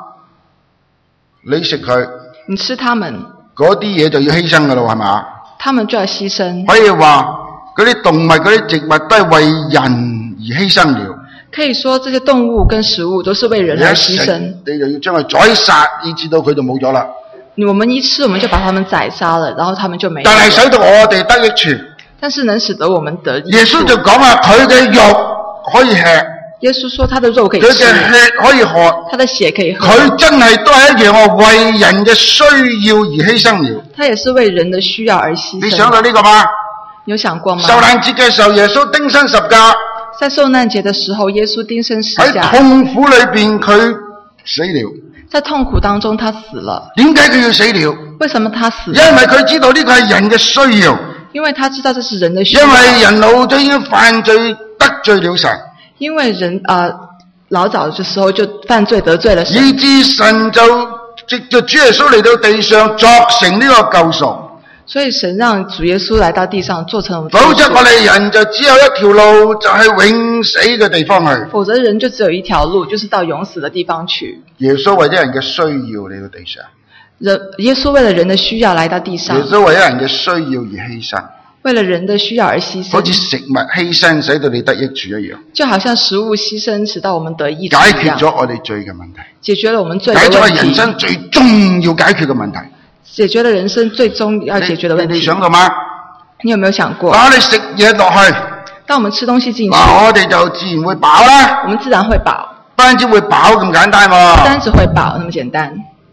你食佢， 你吃它們， 嗰啲嘢就要犧牲噶咯，係嘛？ 他們就要犧牲。 可以話嗰啲動物、嗰啲植物都係為人而犧牲了。 可以說這些動物跟食物都是為人而犧牲。 你就要將佢宰殺，以至到佢就冇咗啦。 我們一吃，我們就把他們宰殺了，然後他們就沒有。 但係使到我哋得益處。 但是能使得我們得益處。 耶穌就講啦，佢嘅肉可以吃。 耶穌說他的肉可以吃。 佢嘅血可以喝。 他的血可以喝。 佢真係都係一樣，為人嘅需要而犧牲了。 他也是為人的需要而犧牲。 你想到呢個嗎？ 你有想過嗎？ 受難節嘅時候，耶穌釘身十架。 在受難節的時候，耶穌釘身十架。 喺痛苦裏邊，佢死了。 在痛苦當中，他死了。 點解佢要死了？ 為什麼他死了？ 因為佢知道呢個係人嘅需要。 因為他知道這是人的需要。 因為人老咗已經犯罪得罪了神。 因為人老早的時候就犯罪得罪了神。 以致神就藉着主耶穌嚟到地上作成呢個救贖。 所以神讓主耶穌來到地上做成我們。 否則我哋人就只有一條路，就係永死嘅地方去。 否則人就只有一條路，就是到永死的地方去。 耶穌為咗人嘅需要嚟到地上。 耶穌為了人的需要來到地上。 耶穌為咗人嘅需要而犧牲。 為了人的需要而犧牲。 好似食物犧牲使到你得益處一樣。 就好像食物犧牲使到我們得益處一樣。 解決咗我哋罪嘅問題。 解決了我們罪的問題。 解決咗人生最重要解決嘅問題。 解決了人生最終要解決的問題。 你想到嗎？ 你有沒有想過？ 當你食嘢落去， 當我們吃東西進去， 我哋就自然會飽啦。 我們自然會飽。 不單止會飽咁簡單喎。 不單止會飽那麼簡單。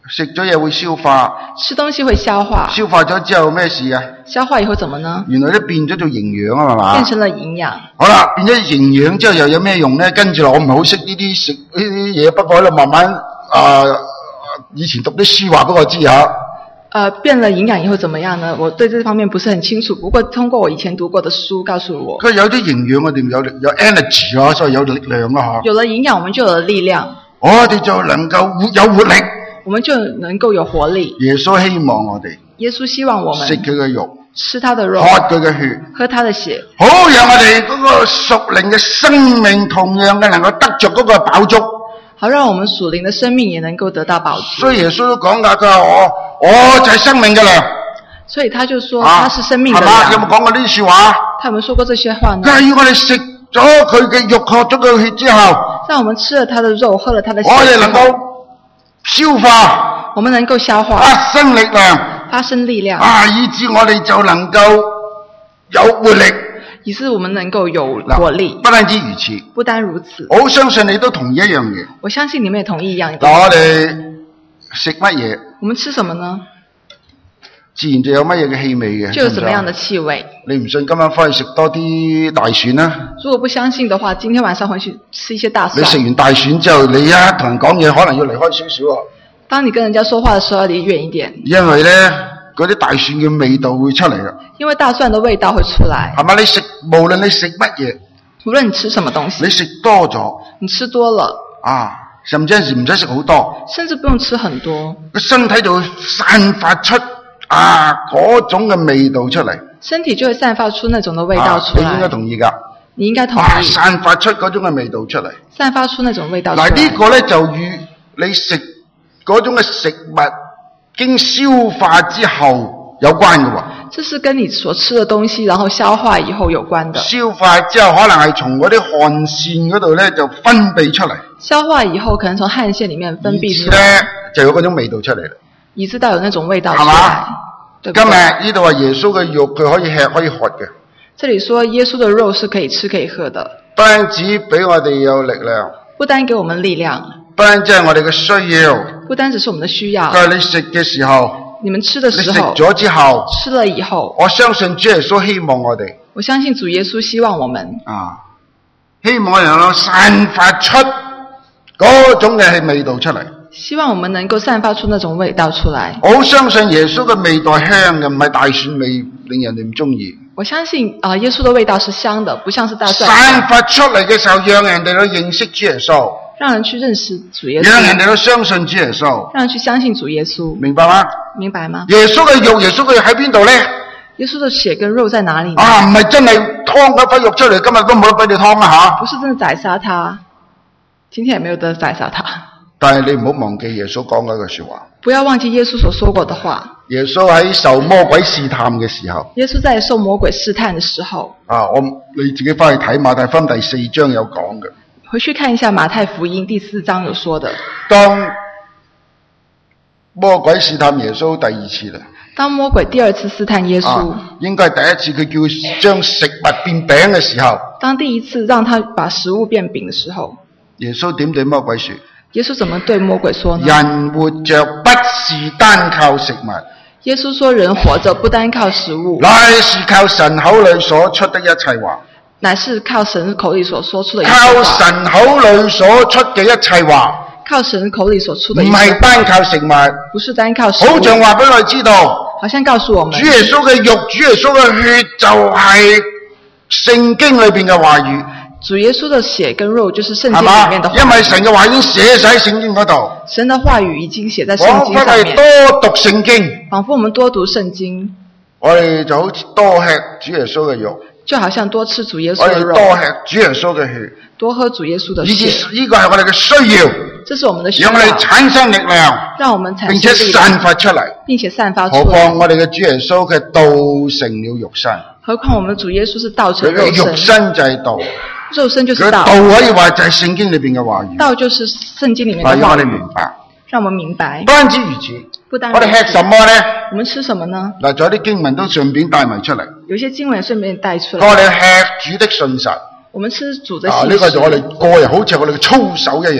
食咗嘢會消化， 吃東西會消化， 消化咗之後咩事啊？ 消化以後怎麼呢？ 原來都變咗做營養啊嘛， 變成了營養。 好啦，變咗營養之後又有咩用咧？跟住落我唔係好識呢啲食呢啲嘢，不過喺度慢慢以前讀啲書話俾我知下。 變了營養以後怎麼樣呢？我對這方面不是很清楚，不過通過我以前讀過的書告訴我， 佢有啲營養我哋有 energy 啊，所以有力量啊。 有了營養，我們就有了力量， 我哋就能夠有活力。 我們就能夠有活力。 耶穌希望我哋， 耶穌希望我們食佢嘅肉， 吃他的肉， 喝佢嘅血， 喝他的血， 好讓我哋嗰個屬靈嘅生命同樣嘅能夠得着嗰個飽足。 好讓我們屬靈的生命也能夠得到飽足。 所以耶穌都講㗎，佢話我就係生命嘅糧。 所以他就說他是生命的糧。 係嘛？有冇講過呢啲說話？ 他有沒有說過這些話呢？ 佢係要我哋食咗佢嘅肉，喝咗佢嘅血之後， 讓我們吃了他的肉，喝了他的血， 我哋能夠消化， 我們能夠消化， 發生力量， 發生力量， 以致我哋就能夠有活力， 以致我們能夠有活力。 不單止如此， 不單如此， 我相信你都同意一樣嘢。 我相信你們也同意一樣嘢。 我哋食乜嘢？ 我們吃什麼呢？ 自然就有乜嘢嘅氣味嘅， 就有什麼樣的氣味。 你唔信，今晚翻去食多啲大蒜啦。 如果不相信的話，今天晚上回去吃一些大蒜。 你食完大蒜之後，你一同人講嘢，可能要離開少少啊。 當你跟人家說話的時候，要離遠一點。 因為咧，嗰啲大蒜嘅味道會出嚟嘅。 因為大蒜的味道會出來。 係嘛？無論你食乜嘢， 無論你吃什麼東西， 你食多咗， 你吃多了， 甚至有時唔使食好多， 甚至不用吃很多， 個身體就會散發出嗰種嘅味道出嚟。 身體就會散發出那種的味道出來。 你應該同意㗎。 你應該同意。 散發出嗰種嘅味道出嚟。 散發出那種味道出來。 呢個咧就與你食嗰種嘅食物經消化之後有關嘅喎。 這是跟你所吃的東西然後消化以後有關的。 消化之後可能係從嗰啲汗腺嗰度咧就分泌出嚟。消化以後可能從汗腺裡面分泌出來。 咧就有嗰種味道出嚟啦。 以知道有那種味道出來。係嘛？今日呢度話耶穌嘅肉佢可以吃可以喝嘅。 這裡說耶穌的肉是可以吃可以喝的。 不單止俾我哋有力量。 不單給我們力量。 不單止係我哋嘅需要。 不單只是我們的需要。 但係你食嘅時候。 你們吃的時候， 你食咗之後， 吃了以後， 我相信主耶穌希望我哋， 我相信主耶穌希望我們， 希望我哋能夠散發出嗰種嘅味道出嚟。 希望我們能夠散發出那種味道出來。 我相信耶穌嘅味道香嘅，唔係大蒜味令人哋唔中意。 我相信耶穌的味道是香的，不像是大蒜。 散發出嚟嘅時候，讓人哋去認識主耶穌。 讓人去認識主耶穌， 讓人哋都相信主耶穌， 讓人去相信主耶穌， 明白嗎？ 明白嗎？ 耶穌嘅肉，耶穌嘅肉喺邊度咧？ 耶穌的血跟肉在哪裡呢？ 唔係真係劏嗰塊肉出嚟，今日都冇得俾你劏啊吓！ 不是真的宰殺他，今天也沒有得宰殺他。 但係你唔好忘記耶穌講嗰句說話。 不要忘記耶穌所說過的話。 耶穌喺受魔鬼試探嘅時候， 耶穌在受魔鬼試探的時候， 你自己翻去睇馬太福音第4章有講嘅。 回去看一下馬太福音第4章有說的。 當魔鬼試探耶穌第2次啦。 當魔鬼第2次試探耶穌， 應該係第1次佢叫佢將食物變餅嘅時候。 當第1次讓他把食物變餅的時候， 耶穌點對魔鬼說？ 耶穌怎麼對魔鬼說呢？ 人活着不是單靠食物。 耶穌說人活着不單靠食物， 乃是靠神口裏所出的一切話。 乃是靠神口裡所說出的一切話。 靠神口裏所出嘅一切話。 靠神口裡所出的一切話。 唔係單靠食物。 不是單靠食物。 好像話俾我哋知道。 好像告訴我們。 主耶穌嘅肉，主耶穌嘅血就係聖經裏邊嘅話語。 主耶穌的血跟肉就是聖經裡面的話語。 因為神嘅話已經寫晒喺聖經嗰度。 神的話語已經寫在聖經上面。 我哋多讀聖經。 仿佛我們多讀聖經。 我哋就好似多吃主耶穌嘅肉。 就好像多吃主耶穌的肉。 我哋多吃主耶穌嘅血。 多喝主耶穌的血。 呢個係我哋嘅需要。 這是我們的需要。 讓我哋產生力量。 讓我們產生力量。 並且散發出嚟。 並且散發出來。 何況我哋嘅主耶穌嘅道成了肉身。 何況我們的主耶穌是道成肉身。 肉身就係道。 肉身就是道。 道可以話就係聖經裏邊嘅話語。 道就是聖經裏面的話語。 讓我哋明白。 讓我們明白。 不單止如此。 不單我哋吃什麼呢？ 我們吃什麼呢？ 嗱，仲有啲經文都順便帶埋出嚟。 有些經文順便帶出來。 我哋吃主的信實。 我們吃主的信實。 呢個就我哋個人好似我哋嘅操守一樣。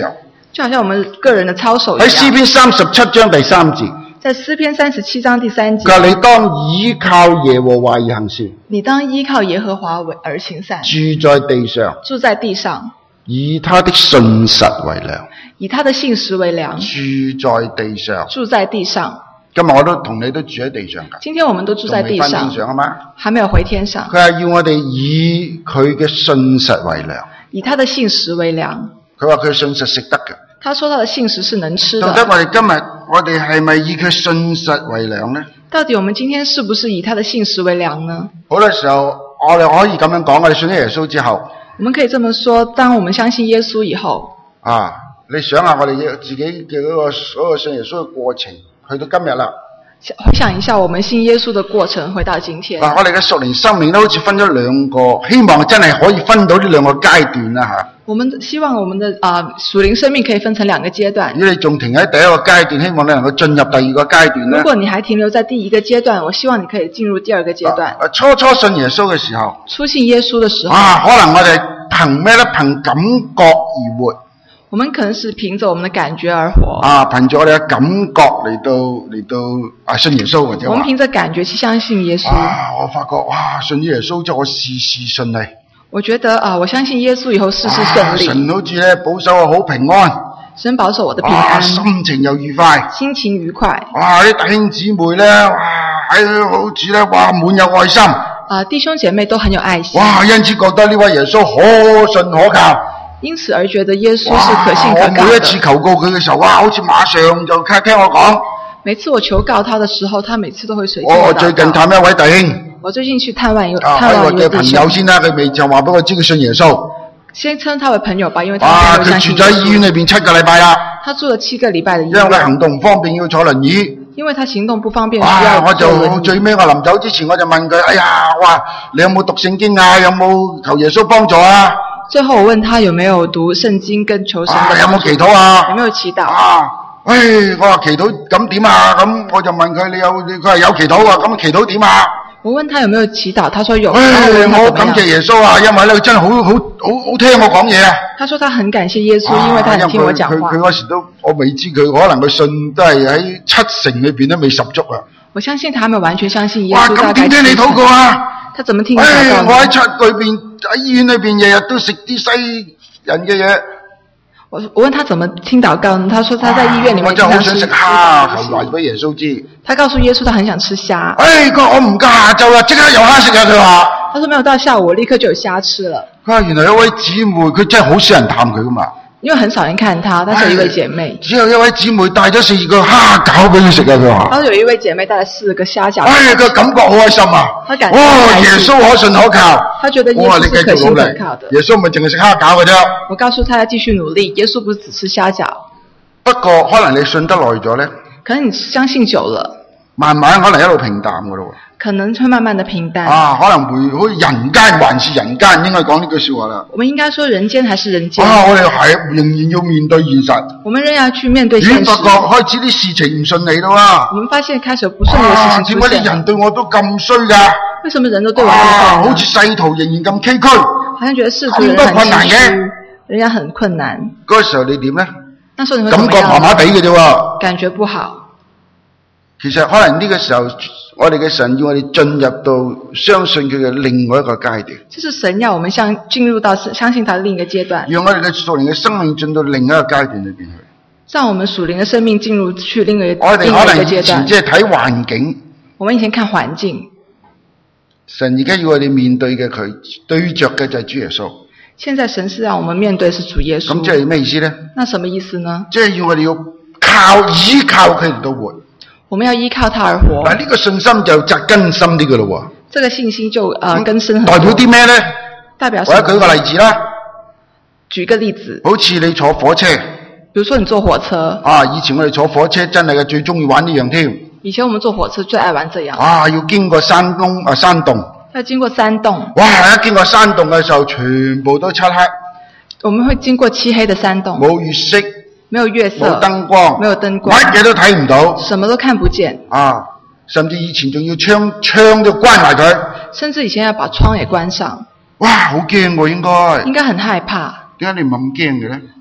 就好像我們個人的操守一樣。 喺詩篇37章第3節， 在詩篇37章第3節， 佢話你當倚靠耶和華而行善， 你當依靠耶和華而行善， 住在地上， 住在地上， 以他的信實為糧， 以他的信實為糧， 住在地上， 住在地上。 今日我都同你都住喺地上㗎， 今天我們都住在地上， 仲未返天上啊嘛， 還沒有回天上。 佢話要我哋以佢嘅信實為糧， 以他的信實為糧。 佢話佢嘅信實食得嘅。 他說他的信實是能吃的。 到底我哋今日我哋係咪以佢信實為糧呢？ 到底我們今天是不是以他的信實為糧呢？ 好多時候我哋可以咁樣講，我哋信咗耶穌之後， 我們可以這麼說，當我們相信耶穌以後， 你想下我哋自己嘅嗰個所有信耶穌嘅過程，去到今日啦。 回想一下我們信耶穌的過程，回到今天。 我哋嘅屬靈生命都好似分咗兩個，希望真係可以分到呢兩個階段啦吓。 我們希望我們的屬靈生命可以分成兩個階段。 如果你仲停喺第一個階段，希望你能夠進入第二個階段咧。 如果你還停留在第一個階段，我希望你可以進入第二個階段。 初信耶穌嘅時候， 初信耶穌的時候， 可能我哋憑咩咧？憑感覺而活。 我們可能是憑着我們的感覺而活。 憑着我哋嘅感覺嚟到信耶穌或者話。 我們憑着感覺去相信耶穌。 我發覺信耶穌之後我事事順利。 我覺得我相信耶穌以後事事順利。 神好似咧保守我好平安。 神保守我的平安。 心情又愉快。 心情愉快。 啲弟兄姊妹咧，好似咧滿有愛心。 弟兄姐妹都很有愛心。 因此覺得呢位耶穌可信可靠。 因此而覺得耶穌是可信可靠的。 我每一次求告佢嘅時候，好似馬上就聽我講。 每次我求告他的時候，他每次都會隨聽我最近探一位弟兄。 我最近去探望一位弟嘅朋友先啦，佢未就話俾我知佢信耶穌。 先稱他為朋友吧，因為他沒有相信耶穌。 佢住咗喺醫院裏邊7個禮拜啦。 他住了7個禮拜的醫院。 因為佢行動唔方便要坐輪椅。 因為他行動不方便，需要我就最尾我臨走之前我就問佢：你有冇讀聖經啊？有冇求耶穌幫助啊？ 最後我問他有沒有讀聖經跟求神的幫助， 有冇祈禱啊？ 有沒有祈禱？ 我話祈禱咁點啊？咁我就問佢佢話有祈禱啊？咁祈禱點啊？ 我問他有沒有祈禱，他說有。 我感謝耶穌啊，因為咧佢真係好聽我講嘢啊。他說他很感謝耶穌，因為他很聽我講話。 佢嗰時都我未知佢可能佢信都係喺70%裏邊都未十足啊。 我相信他沒有完全相信耶穌。 咁點聽你禱告啊？ 他怎麼聽你禱告呢？ 我喺醫院裏邊日日都食啲西人嘅嘢。我問他怎麼聽禱告呢？他說他在醫院裏面經常吃。 我真係好想食蝦，後來俾耶穌知。 他告訴耶穌他很想吃蝦。 佢話我唔夠下晝啦，即刻有蝦食啊！佢話。 他說沒有到下午，我立刻就有蝦吃了。 佢話原來有位姊妹，佢真係好少人探佢噶嘛。 因為很少人看他，但是有一位姐妹。 只有一位姊妹帶咗4個蝦餃俾佢食啊！佢話。 他說有一位姐妹帶了4個蝦餃。 佢感覺好開心啊！ 他感覺耶穌可信可靠。 他覺得耶穌是可信可靠的。 耶穌唔係淨係食蝦餃嘅啫。 我告訴他要繼續努力，耶穌不是只吃蝦餃。 不過可能你信得耐咗咧。 可能你相信久了。 慢慢可能一路平淡噶咯。 可能會慢慢的平淡。 可能會好似人間還是人間，應該講呢句說話啦。 我們應該說人間還是人間。 我哋係仍然要面對現實。 我們仍然要去面對現實。 發覺開始啲事情唔順利咯啊！ 我們發現開始有不順利的事情出現。 點解啲人對我都咁衰噶？ 為什麼人都對我咁壞？ 好似世途仍然咁崎嶇。 好像覺得世途仍然很崎嶇，仍然很困難。 嗰時候你點咧？ 那時候你會怎麼樣？ 感覺麻麻地嘅啫喎。 感覺不好。 其實可能呢個時候，我哋嘅神要我哋進入到相信佢嘅另外一個階段。就是神要我們進入到相信他的另一個階段。 讓我哋嘅屬靈嘅生命進到另一個階段裏邊去。 讓我們屬靈嘅生命進入去另一個階段。 我哋可能以前即係睇環境。 我們以前看環境。 神而家要我哋面對嘅佢對着嘅就係主耶穌。 現在神是讓我們面對是主耶穌。 咁即係咩意思咧？ 那什麼意思呢？ 即係要我哋要依靠佢嚟到活。 我們要依靠他而活。 嗱，呢個信心就扎根深啲嘅咯喎。 這個信心就根深很多。 代表啲咩咧？ 代表我舉個例子啦。 舉個例子。 好似你坐火車。 比如說你坐火車。 以前我哋坐火車真係最中意玩呢樣添。 以前我們坐火車最愛玩這樣。 要經過山洞。 要經過山洞。 一經過山洞嘅時候，全部都漆黑。 我們會經過漆黑的山洞。 冇月色。 沒有月色， 冇燈光， 沒有燈光， 乜嘢都睇唔到， 什麼都看不見。 甚至以前仲要窗都關埋佢， 甚至以前要把窗也關上。 好驚喎，應該很害怕。 點解你唔咁驚嘅咧？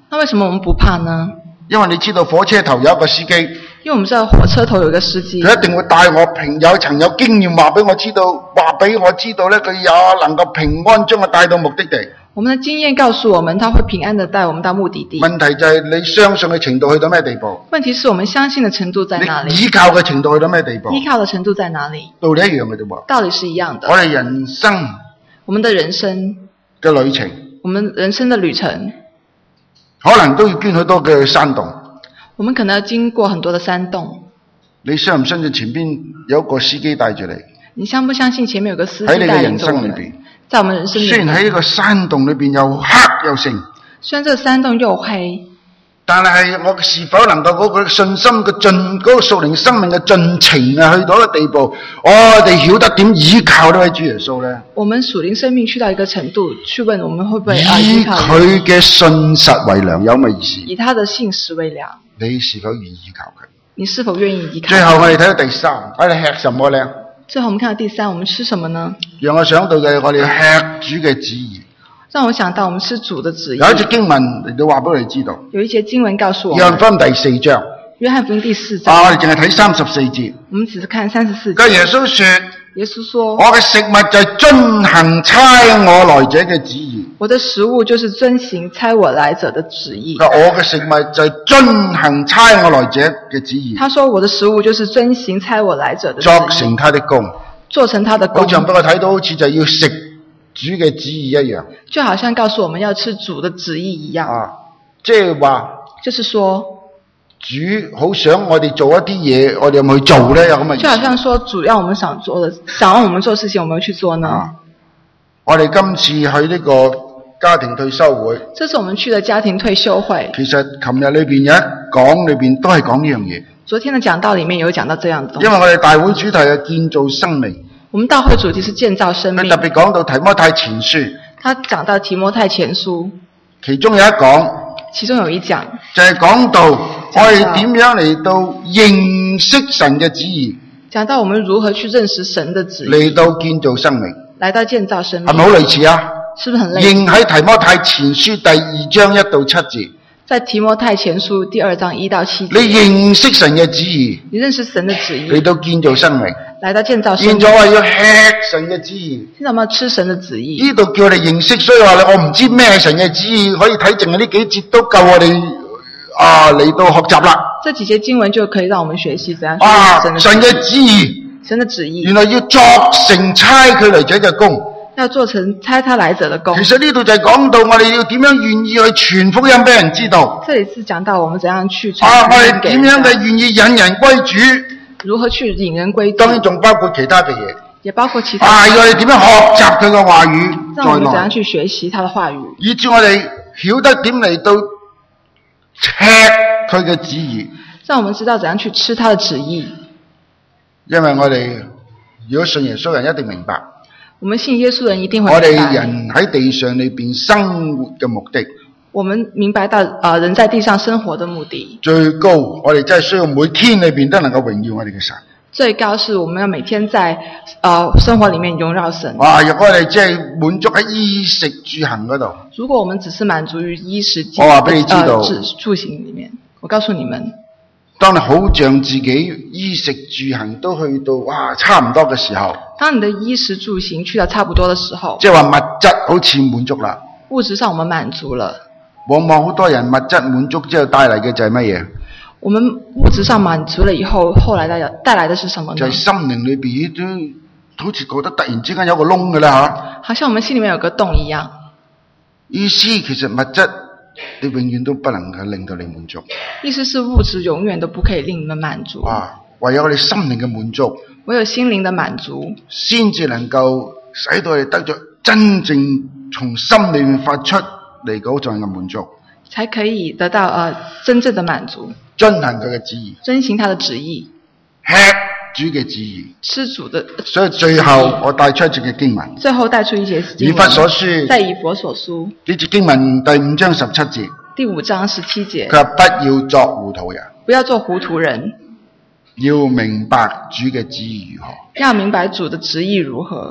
那為什麼我們不怕呢？ 因為你知道火車頭有一個司機， 因為我們知道火車頭有一個司機， 佢一定會帶我有曾有經驗話俾我知道咧，佢也能夠平安將我帶到目的地。 我們的經驗告訴我們，他會平安地帶我們到目的地。 問題就係你相信嘅程度去到咩地步？ 問題是我們相信的程度在哪裡？ 你依靠嘅程度去到咩地步？ 依靠的程度在哪裡？ 道理一樣嘅啫喎。 道理是一樣的。 我哋人生， 我們的人生嘅旅程， 我們人生的旅程， 可能都要經好多嘅山洞。 我們可能要經過很多的山洞。 你相唔相信前邊有一個司機帶住你？ 你相不相信前面有個司機帶領着我們？ 喺你嘅人生裏邊， 在我們人生裏面， 雖然喺呢個山洞裏邊又黑又盛， 雖然這個山洞又黑， 但係我是否能夠嗰個信心嘅嗰個屬靈生命嘅進程啊，去到一個地步，我哋曉得點依靠呢位主耶穌咧？ 我們屬靈生命去到一個程度，去問我們會不會以佢嘅信實為糧，有咩意思？ 以他的信實為糧， 你是否願意依靠佢？ 你是否願意依靠？ 最後我哋睇到第三，我哋吃什麼咧？ 最後我們看到第三，我們吃什麼呢？ 讓我想到嘅，我哋吃主嘅旨意。 讓我想到我們吃主的旨意。 有一節經文嚟到話俾我哋知道。 有一節經文告訴我們。 約翰福音第4章。 約翰福音第4章。 我哋淨係睇34節。 我們只是看34節。 個耶穌說。 耶穌說： 我嘅食物就係遵行差我來者嘅旨意。 我的食物就是遵行差我來者的旨意。 我嘅食物就係遵行差我來者嘅旨意。 他說我的食物就是遵行差我來者的旨意。 作成他的功。 做成他的功。 好像俾我睇到好似就要食主嘅旨意一樣。 就好像告訴我們要吃主的旨意一樣。 即係話。 就是說。 主好想我哋做一啲嘢，我哋有冇去做咧？有咁嘅意思。 就好像說主要我們想做的，想讓我們做事情，我們有去做呢？ 我哋今次去呢個家庭退休會。 這是我們去的家庭退休會。 其實琴日裏邊有一講，裏邊都係講呢樣嘢。 昨天的講道裡面有講到這樣的東西。因為我哋大會主題係建造生命。 我們大會主題是建造生命。 佢特別講到提摩太前書。 他講到提摩太前書。 其中有一講。 其中有一講。就係講到我哋點樣嚟到認識神嘅旨意。 講到我們如何去認識神的旨意。 嚟到建造生命。 來到建造生命。 係咪好類似啊？ 是不是很類似？ 認喺提摩太前書第2章1到7節。在提摩太前書第2章1到7節。 你認識神嘅旨意。 你認識神的旨意。 嚟到建造生命。 來到建造生命。 現在話要吃神嘅旨意。 現在我們要吃神的旨意。 呢度叫我哋認識，所以話我唔知咩係神嘅旨意，可以睇淨係呢幾節都夠我哋嚟到學習啦。 這幾節經文就可以讓我們學習怎樣去認識神嘅旨意。 神的旨意。 原來要作成差佢嚟者嘅功。 要做成差他來者的功。 其實呢度就係講到我哋要點樣願意去傳福音俾人知道。 這裡是講到我們怎樣去傳福音給人。我哋點樣嘅願意引人歸主。 如何去引人歸主？ 當然仲包括其他嘅嘢。 也包括其他。 我哋點樣學習佢嘅話語？ 讓我們怎樣去學習他的話語？ 以致我哋曉得點嚟到吃佢嘅旨意。 讓我們知道怎樣去吃他的旨意。 因為我哋如果信耶穌人一定明白。 我們信耶穌人一定會明白。 我哋人喺地上裏邊生活嘅目的。 我們明白到人在地上生活的目的。最高，我哋真係需要每天裏邊都能夠榮耀我哋嘅神。 最高是我們要每天在生活裡面榮耀神。 如果我哋即係滿足喺衣食住行嗰度。 如果我們只是滿足於衣食住， 我話俾你知道， 住行裡面，我告訴你們。 當你好像自己衣食住行都去到差唔多嘅時候， 當你的衣食住行去到差不多的時候， 即係話物質好似滿足啦。 物質上我們滿足了。往往好多人物質滿足之後帶嚟嘅就係乜嘢？ 我們物質上滿足了以後，後來帶來的是什麼呢？ 就係心靈裏邊都好似覺得突然之間有個窿嘅啦吓。 好像我們心裡面有個洞一樣。 意思其實物質你永遠都不能夠令到你滿足。 意思是物質永遠都不可以令你們滿足。 唯有我哋心靈嘅滿足。 唯有心靈的滿足， 先至能夠使到你得咗真正從心裏面發出嚟嗰種嘅滿足， 才可以得到真正的滿足。 遵行佢嘅旨意， 遵行他的旨意， 吃主嘅旨意， 吃主的。 所以最後我帶出一節嘅經文， 最後帶出一節經文， 以弗所書， 在以弗所書呢節經文第5章17節， 第5章17節， 佢話不要作糊塗人， 不要做糊塗人， 要明白主嘅旨意如何， 要明白主的旨意如何。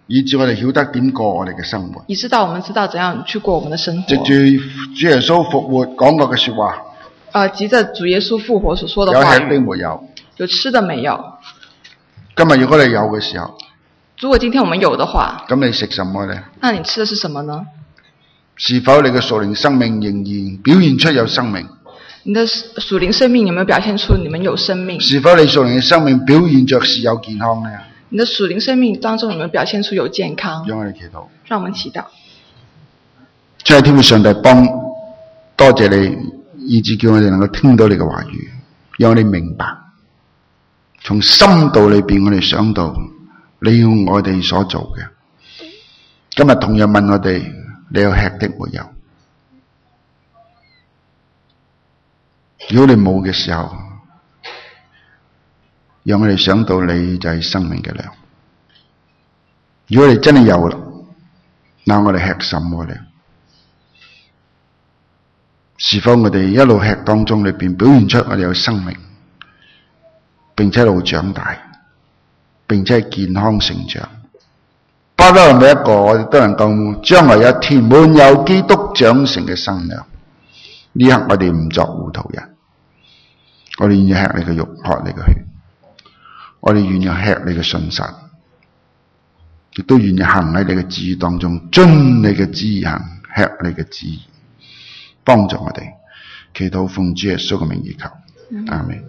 以致我哋曉得點過我哋嘅生活。 以致到我們知道怎樣去過我們的生活。 藉住主耶穌復活講過嘅說話。 藉着主耶穌復活所說的話語。 有吃的沒有？ 有吃的沒有？ 今日如果你有嘅時候， 如果今天我們有的話， 咁你食什麼呢？ 那你吃的是什麼呢？ 是否你嘅屬靈生命仍然表現出有生命？ 你的屬靈生命有沒有表現出你們有生命？ 是否你屬靈嘅生命表現着是有健康呢？ 你的屬靈生命當中有沒有表現出有健康？ 讓我哋祈禱。 讓我們祈禱。 親愛的天父上帝，多謝你，以致叫我哋能夠聽到你嘅話語，讓我哋明白，從深度裏邊我哋想到你要我哋所做嘅。今日同樣問我哋，你有吃的沒有？如果你冇嘅時候，讓我哋想到你就係生命嘅糧。如果你真係有啦，那我哋吃什麼呢？是否我哋一路吃當中裏邊表現出我哋有生命，並且一路長大，並且健康成長？巴不得每一個我哋都能夠將來有一天滿有基督長成嘅生命。呢刻我哋唔作糊塗人，我哋願意吃你嘅肉，喝你嘅血。我哋願意吃你嘅信實，亦都願意行喺你嘅旨意當中，遵你嘅旨意行，吃你嘅旨意，幫助我哋。祈禱奉主耶穌嘅名而求，阿們。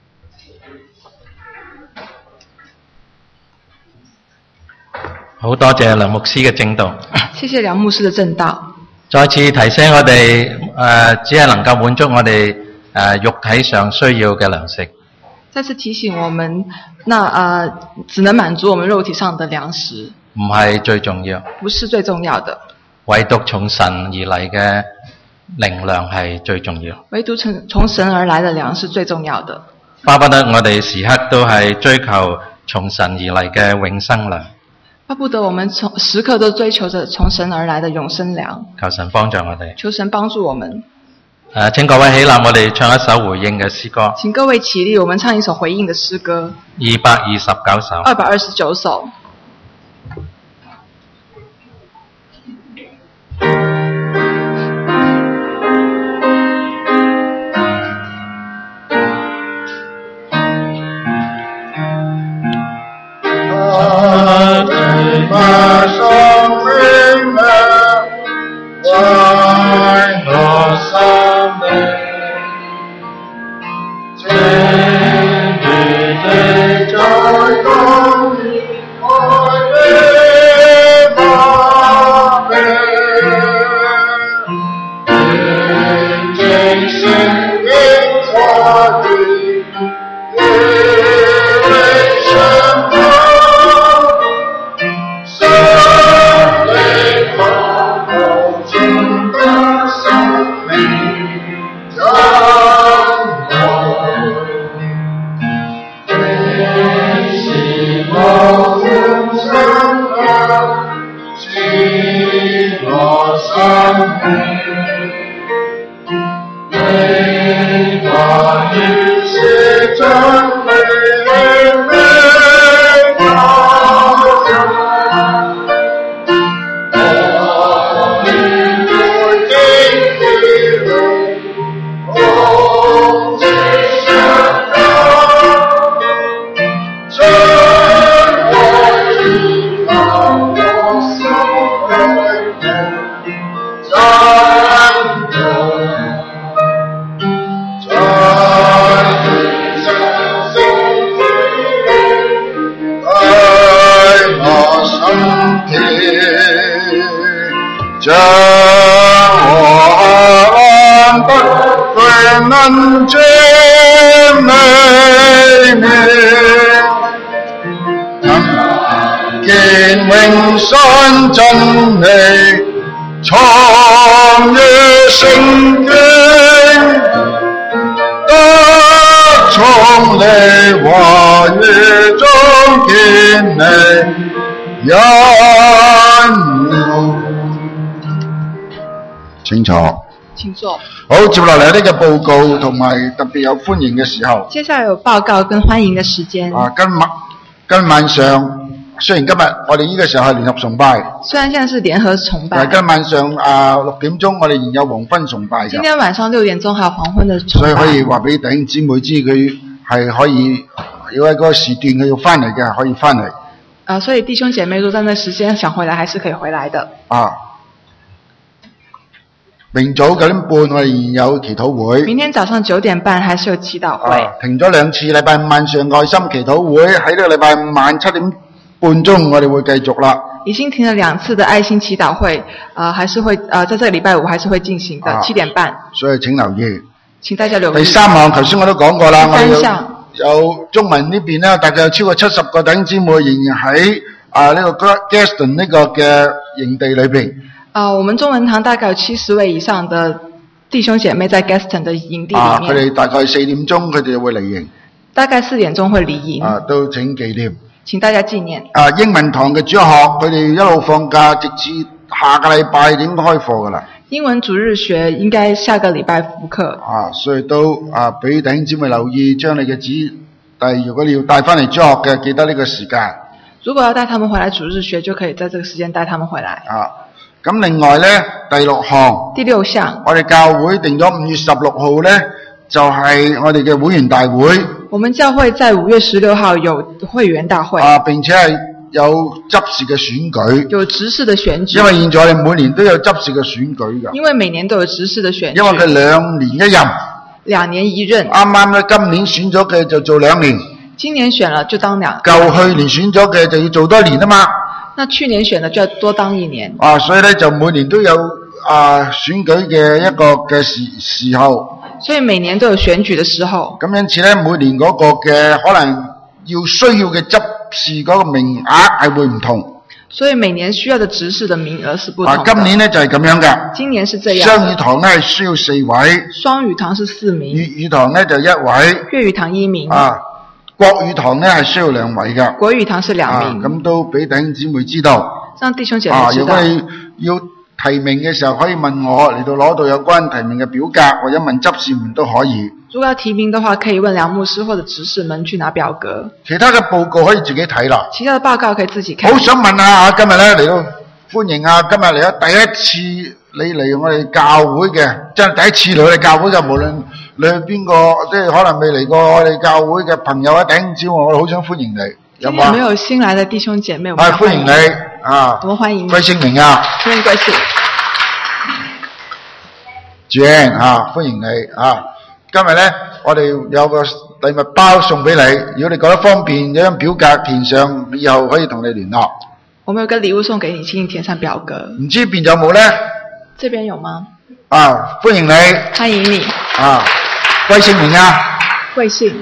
好多謝梁牧師嘅正道。 謝謝梁牧師嘅正道。 再次提醒我哋，只係能夠滿足我哋肉體上需要嘅糧食。 再次提醒我們，只能滿足我們肉體上的糧食， 唔係最重要， 不是最重要的， 唯獨從神而嚟嘅靈糧係最重要。 唯獨從神而來的糧是最重要的。 巴不得我哋時刻都係追求從神而嚟嘅永生糧。 巴不得我們時刻都追求着從神而來的永生糧。求神幫助我哋。 求神幫助我們。 請各位起立，我哋唱一首回應嘅詩歌。 請各位起立，我們唱一首回應的詩歌。 229首。 229首。 請坐。 請坐。 好，接落嚟呢個報告同埋特別有歡迎嘅時候。 接下來有報告跟歡迎嘅時間。 今晚上雖然今日我哋呢個時候係聯合崇拜， 雖然現在是聯合崇拜， 但係今日晚上6點鐘我哋仍有黃昏崇拜嘅。 今天晚上6點鐘還有黃昏的崇拜。 所以可以話俾弟兄姊妹知，佢係可以，如果喺嗰個時段佢要翻嚟嘅，可以翻嚟。 所以弟兄姐妹如果在那時間想回來，還是可以回來的。 明早9點半我哋仍有祈禱會。 明天早上9點半還是有祈禱會。 停咗2次，禮拜5晚上愛心祈禱會，喺呢個禮拜5晚7點半鐘我哋會繼續啦。 已經停了2次的愛心祈禱會，還是會在這個禮拜5還是會進行的，7點半。 所以請留意。 請大家留意。 第三項，頭先我都講過啦， 第三項有中文呢邊呢，大概有超過70個弟兄姊妹仍然喺呢個 Gaston 呢個嘅營地裏邊。 我們中文堂大概有70位以上的弟兄姐妹在 Gaston 的營地裡面。佢哋大概4點鐘佢哋會離營。大概 4點鐘會離營。 都請紀念。請大家紀念。 英文堂嘅主學佢哋一路放假，直至下個禮拜點開課㗎啦。 英文主日學應該下個禮拜復課。 所以都俾弟兄姊妹留意，將你嘅子弟如果你要帶翻嚟主學嘅，記得呢個時間。 如果要帶他們回來主日學，就可以在這個時間帶他們回來。 咁另外咧，第六項，我哋教會定咗5月16號咧，就係我哋嘅會員大會。 我們教會在5月16號有會員大會。 並且係有執事嘅選舉。有執事嘅選舉。 因為現在我哋每年都有執事嘅選舉㗎。 因為每年都有執事嘅選舉。 因為佢2年一任。2 年1任。 啱啱咧，今年選咗嘅就做2年。 今年選了就當2。 去年選咗嘅就要做多年啊嘛。 那去年選的就要多當1年。 所以咧就每年都有選舉嘅一個嘅時候。 所以每年都有選舉嘅時候。 咁因此咧，每年嗰個嘅可能需要嘅執事嗰個名額係會唔同。所以每年需要嘅執事嘅名額是不同的。今年咧就係咁樣嘅。今年是這樣。雙語堂咧係需要4位。雙語堂是4名。粵語堂咧就1位。粵語堂1名。國語堂咧係需要2位㗎。國語堂是2名。咁都俾弟兄姊妹知道。讓弟兄姐妹知道。如果你要提名嘅時候，可以問我嚟到攞到有關提名嘅表格，或者問執事們都可以。如果要提名的話，可以問梁牧師或者執事們去拿表格。其他嘅報告可以自己睇啦。其他嘅報告可以自己看。好想問下今日咧嚟到歡迎今日嚟咗第一次你嚟我哋教會嘅，真係第一次嚟我哋教會嘅，無論你係邊個，即係可能未嚟過我哋教會嘅朋友弟兄姊妹，我哋好想歡迎你。有冇？沒有新來的弟兄姐妹，我們歡迎你我們歡迎你。貴姓名啊？歡迎貴姓。Jane 歡迎你今日咧，我哋有個禮物包送俾你，如果你覺得方便，有張表格填上，以後可以同你聯絡。我們有個禮物送給你，請你填上表格。唔知邊有冇咧？這邊有嗎？歡迎你。歡迎你。貴姓名啊？貴姓。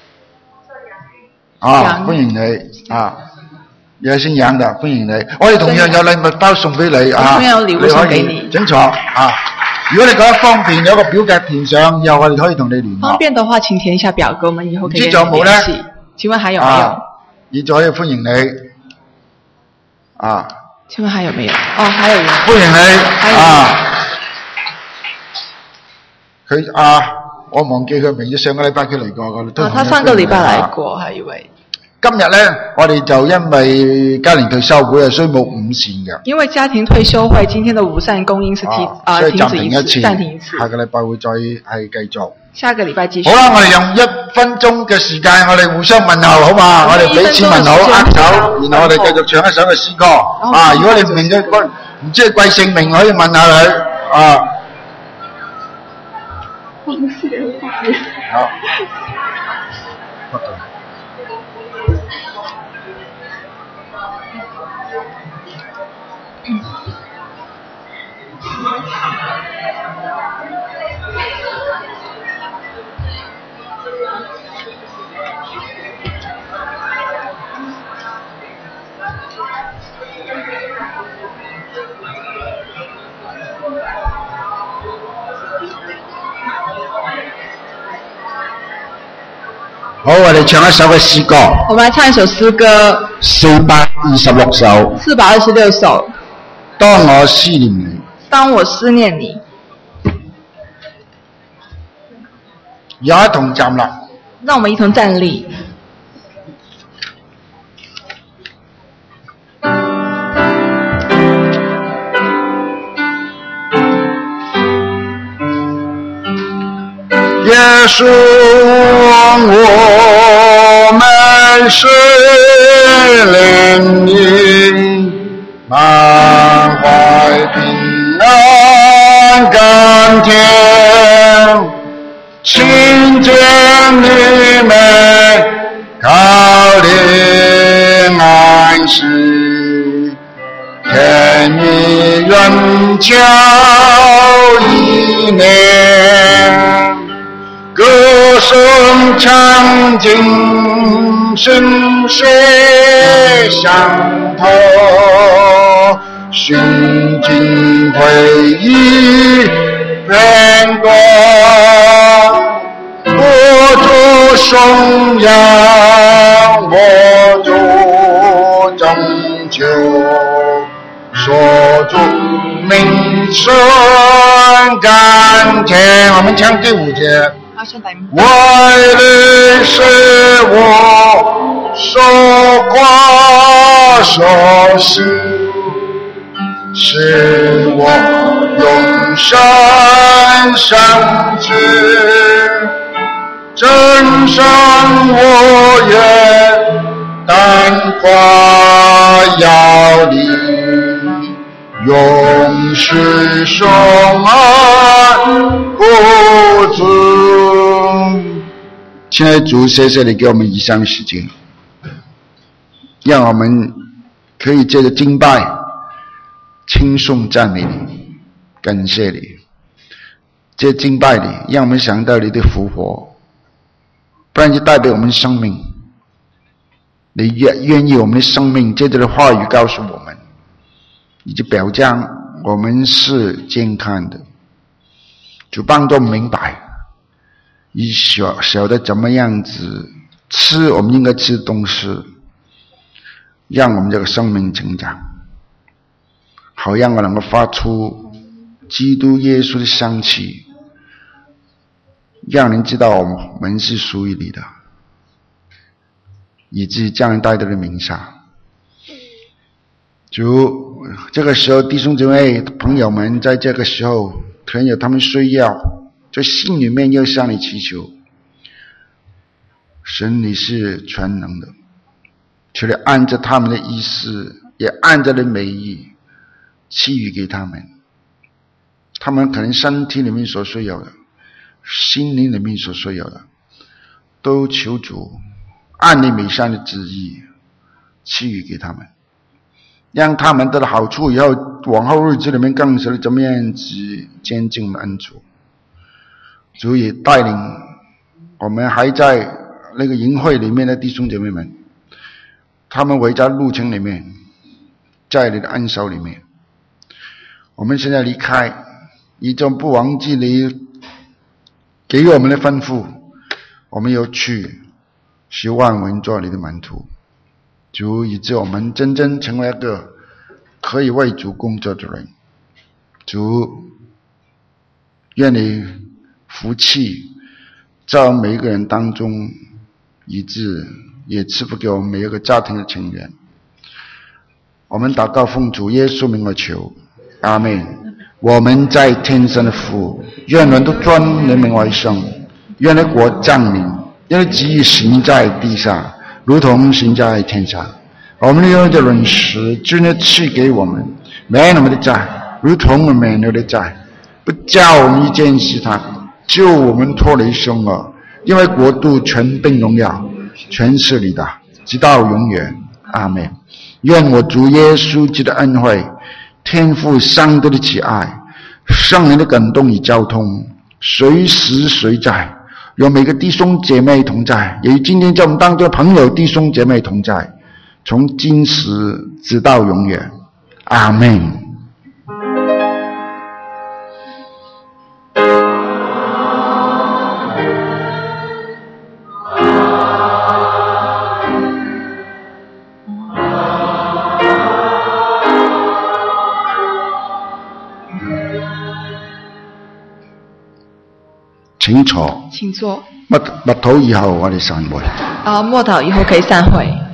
歡迎你。也姓楊的，歡迎你。我哋同樣有禮物包送俾你同樣有禮物送給你。請坐如果你覺得方便，有個表格填上，以後我哋可以同你聯絡。方便的話，請填一下表格，我們以後可以聯繫。請問還有沒有？現在可以歡迎你。請問還有沒有？還有人。歡迎你。我忘記佢名字，上個禮拜佢嚟過。他上個禮拜來過，還有一位。今日咧，我哋就因為家庭退休會所以冇午膳嘅。因為家庭退休會，今天的午膳供應是停止一次，暫停一次。下個禮拜會再係繼續。下個禮拜繼續。好啦，我哋用1分鐘嘅時間，我哋互相問候，好嘛？我哋彼此問好，握手，然後我哋繼續唱一首嘅詩歌。如果你唔明嘅，唔知係貴姓名，可以問下佢。好。好，我哋唱一首嘅詩歌。我們來唱一首詩歌。426首。426首。當我思念你。當我思念你。有一同站立。讓我們一同站立。 稣，我们是灵灵，满怀平安甘甜，亲见你们高临安息，天意人教一年，歌声唱尽深水相投，寻经回忆片段，我主颂扬，我主拯救，所主名声甘甜。我们唱第5节。为你是我所挂所思，是我永生相知，真生我愿但夸耀你，永世颂恩不足。亲爱的主，谢谢你给我们以上时间，让我们可以借着敬拜轻颂赞美你，感谢你。借敬拜你，让我们想到你的复活，不然就代表我们生命。你愿意我们的生命借着的话语告诉我们，以及表彰我们是健康的。主帮助我们明白，以晓得怎么样子吃我们应该吃的东西，让我们这个生命成长，好让我能够发出基督耶稣的香气，让人知道我们是属于你的，以至于将人带到的名下。主，这个时候弟兄姊妹朋友们在这个时候可能有他们需要，在心里面要向你祈求。神你是全能的，求你按着他们的意思，也按着你美意赐予给他们。他们可能身体里面所需要的，心灵里面所需要的，都求主按你美善的旨意赐予给他们，让他们得到好处，以后往后日子里面更是怎么样子坚定的恩主。主也带领我们还在那个营会里面的弟兄姐妹们，他们围在路程里面，在你的恩手里面。我们现在离开，依旧不忘记你给我们的吩咐，我们要去使万民做你的门徒。主，以致我们真正成为一个可以为主工作的人。主，愿你福气在每一个人当中，以致也赐福给我们每一个家庭的成员。我们祷告奉主耶稣名而求，阿们。我们在天上的父，愿人都尊你名为圣，愿你国降临，愿你旨意行在地上如同行在天上。我们有的人时，主你赐给我们，免我们的债，如同我们免了的债，不叫我们一件试探，救我们脱离凶恶，因为国度、权柄、荣耀，全是你的，直到永远。阿们。愿我主耶稣基督的恩惠，天父上帝的慈爱，圣灵的感动与交通，随时随在，有每个弟兄姐妹同在，也与今天在我们当中的朋友弟兄姐妹同在，从今时直到永远。阿们。请坐。 请坐。 默禱以後我哋散會。 默禱以後可以散會。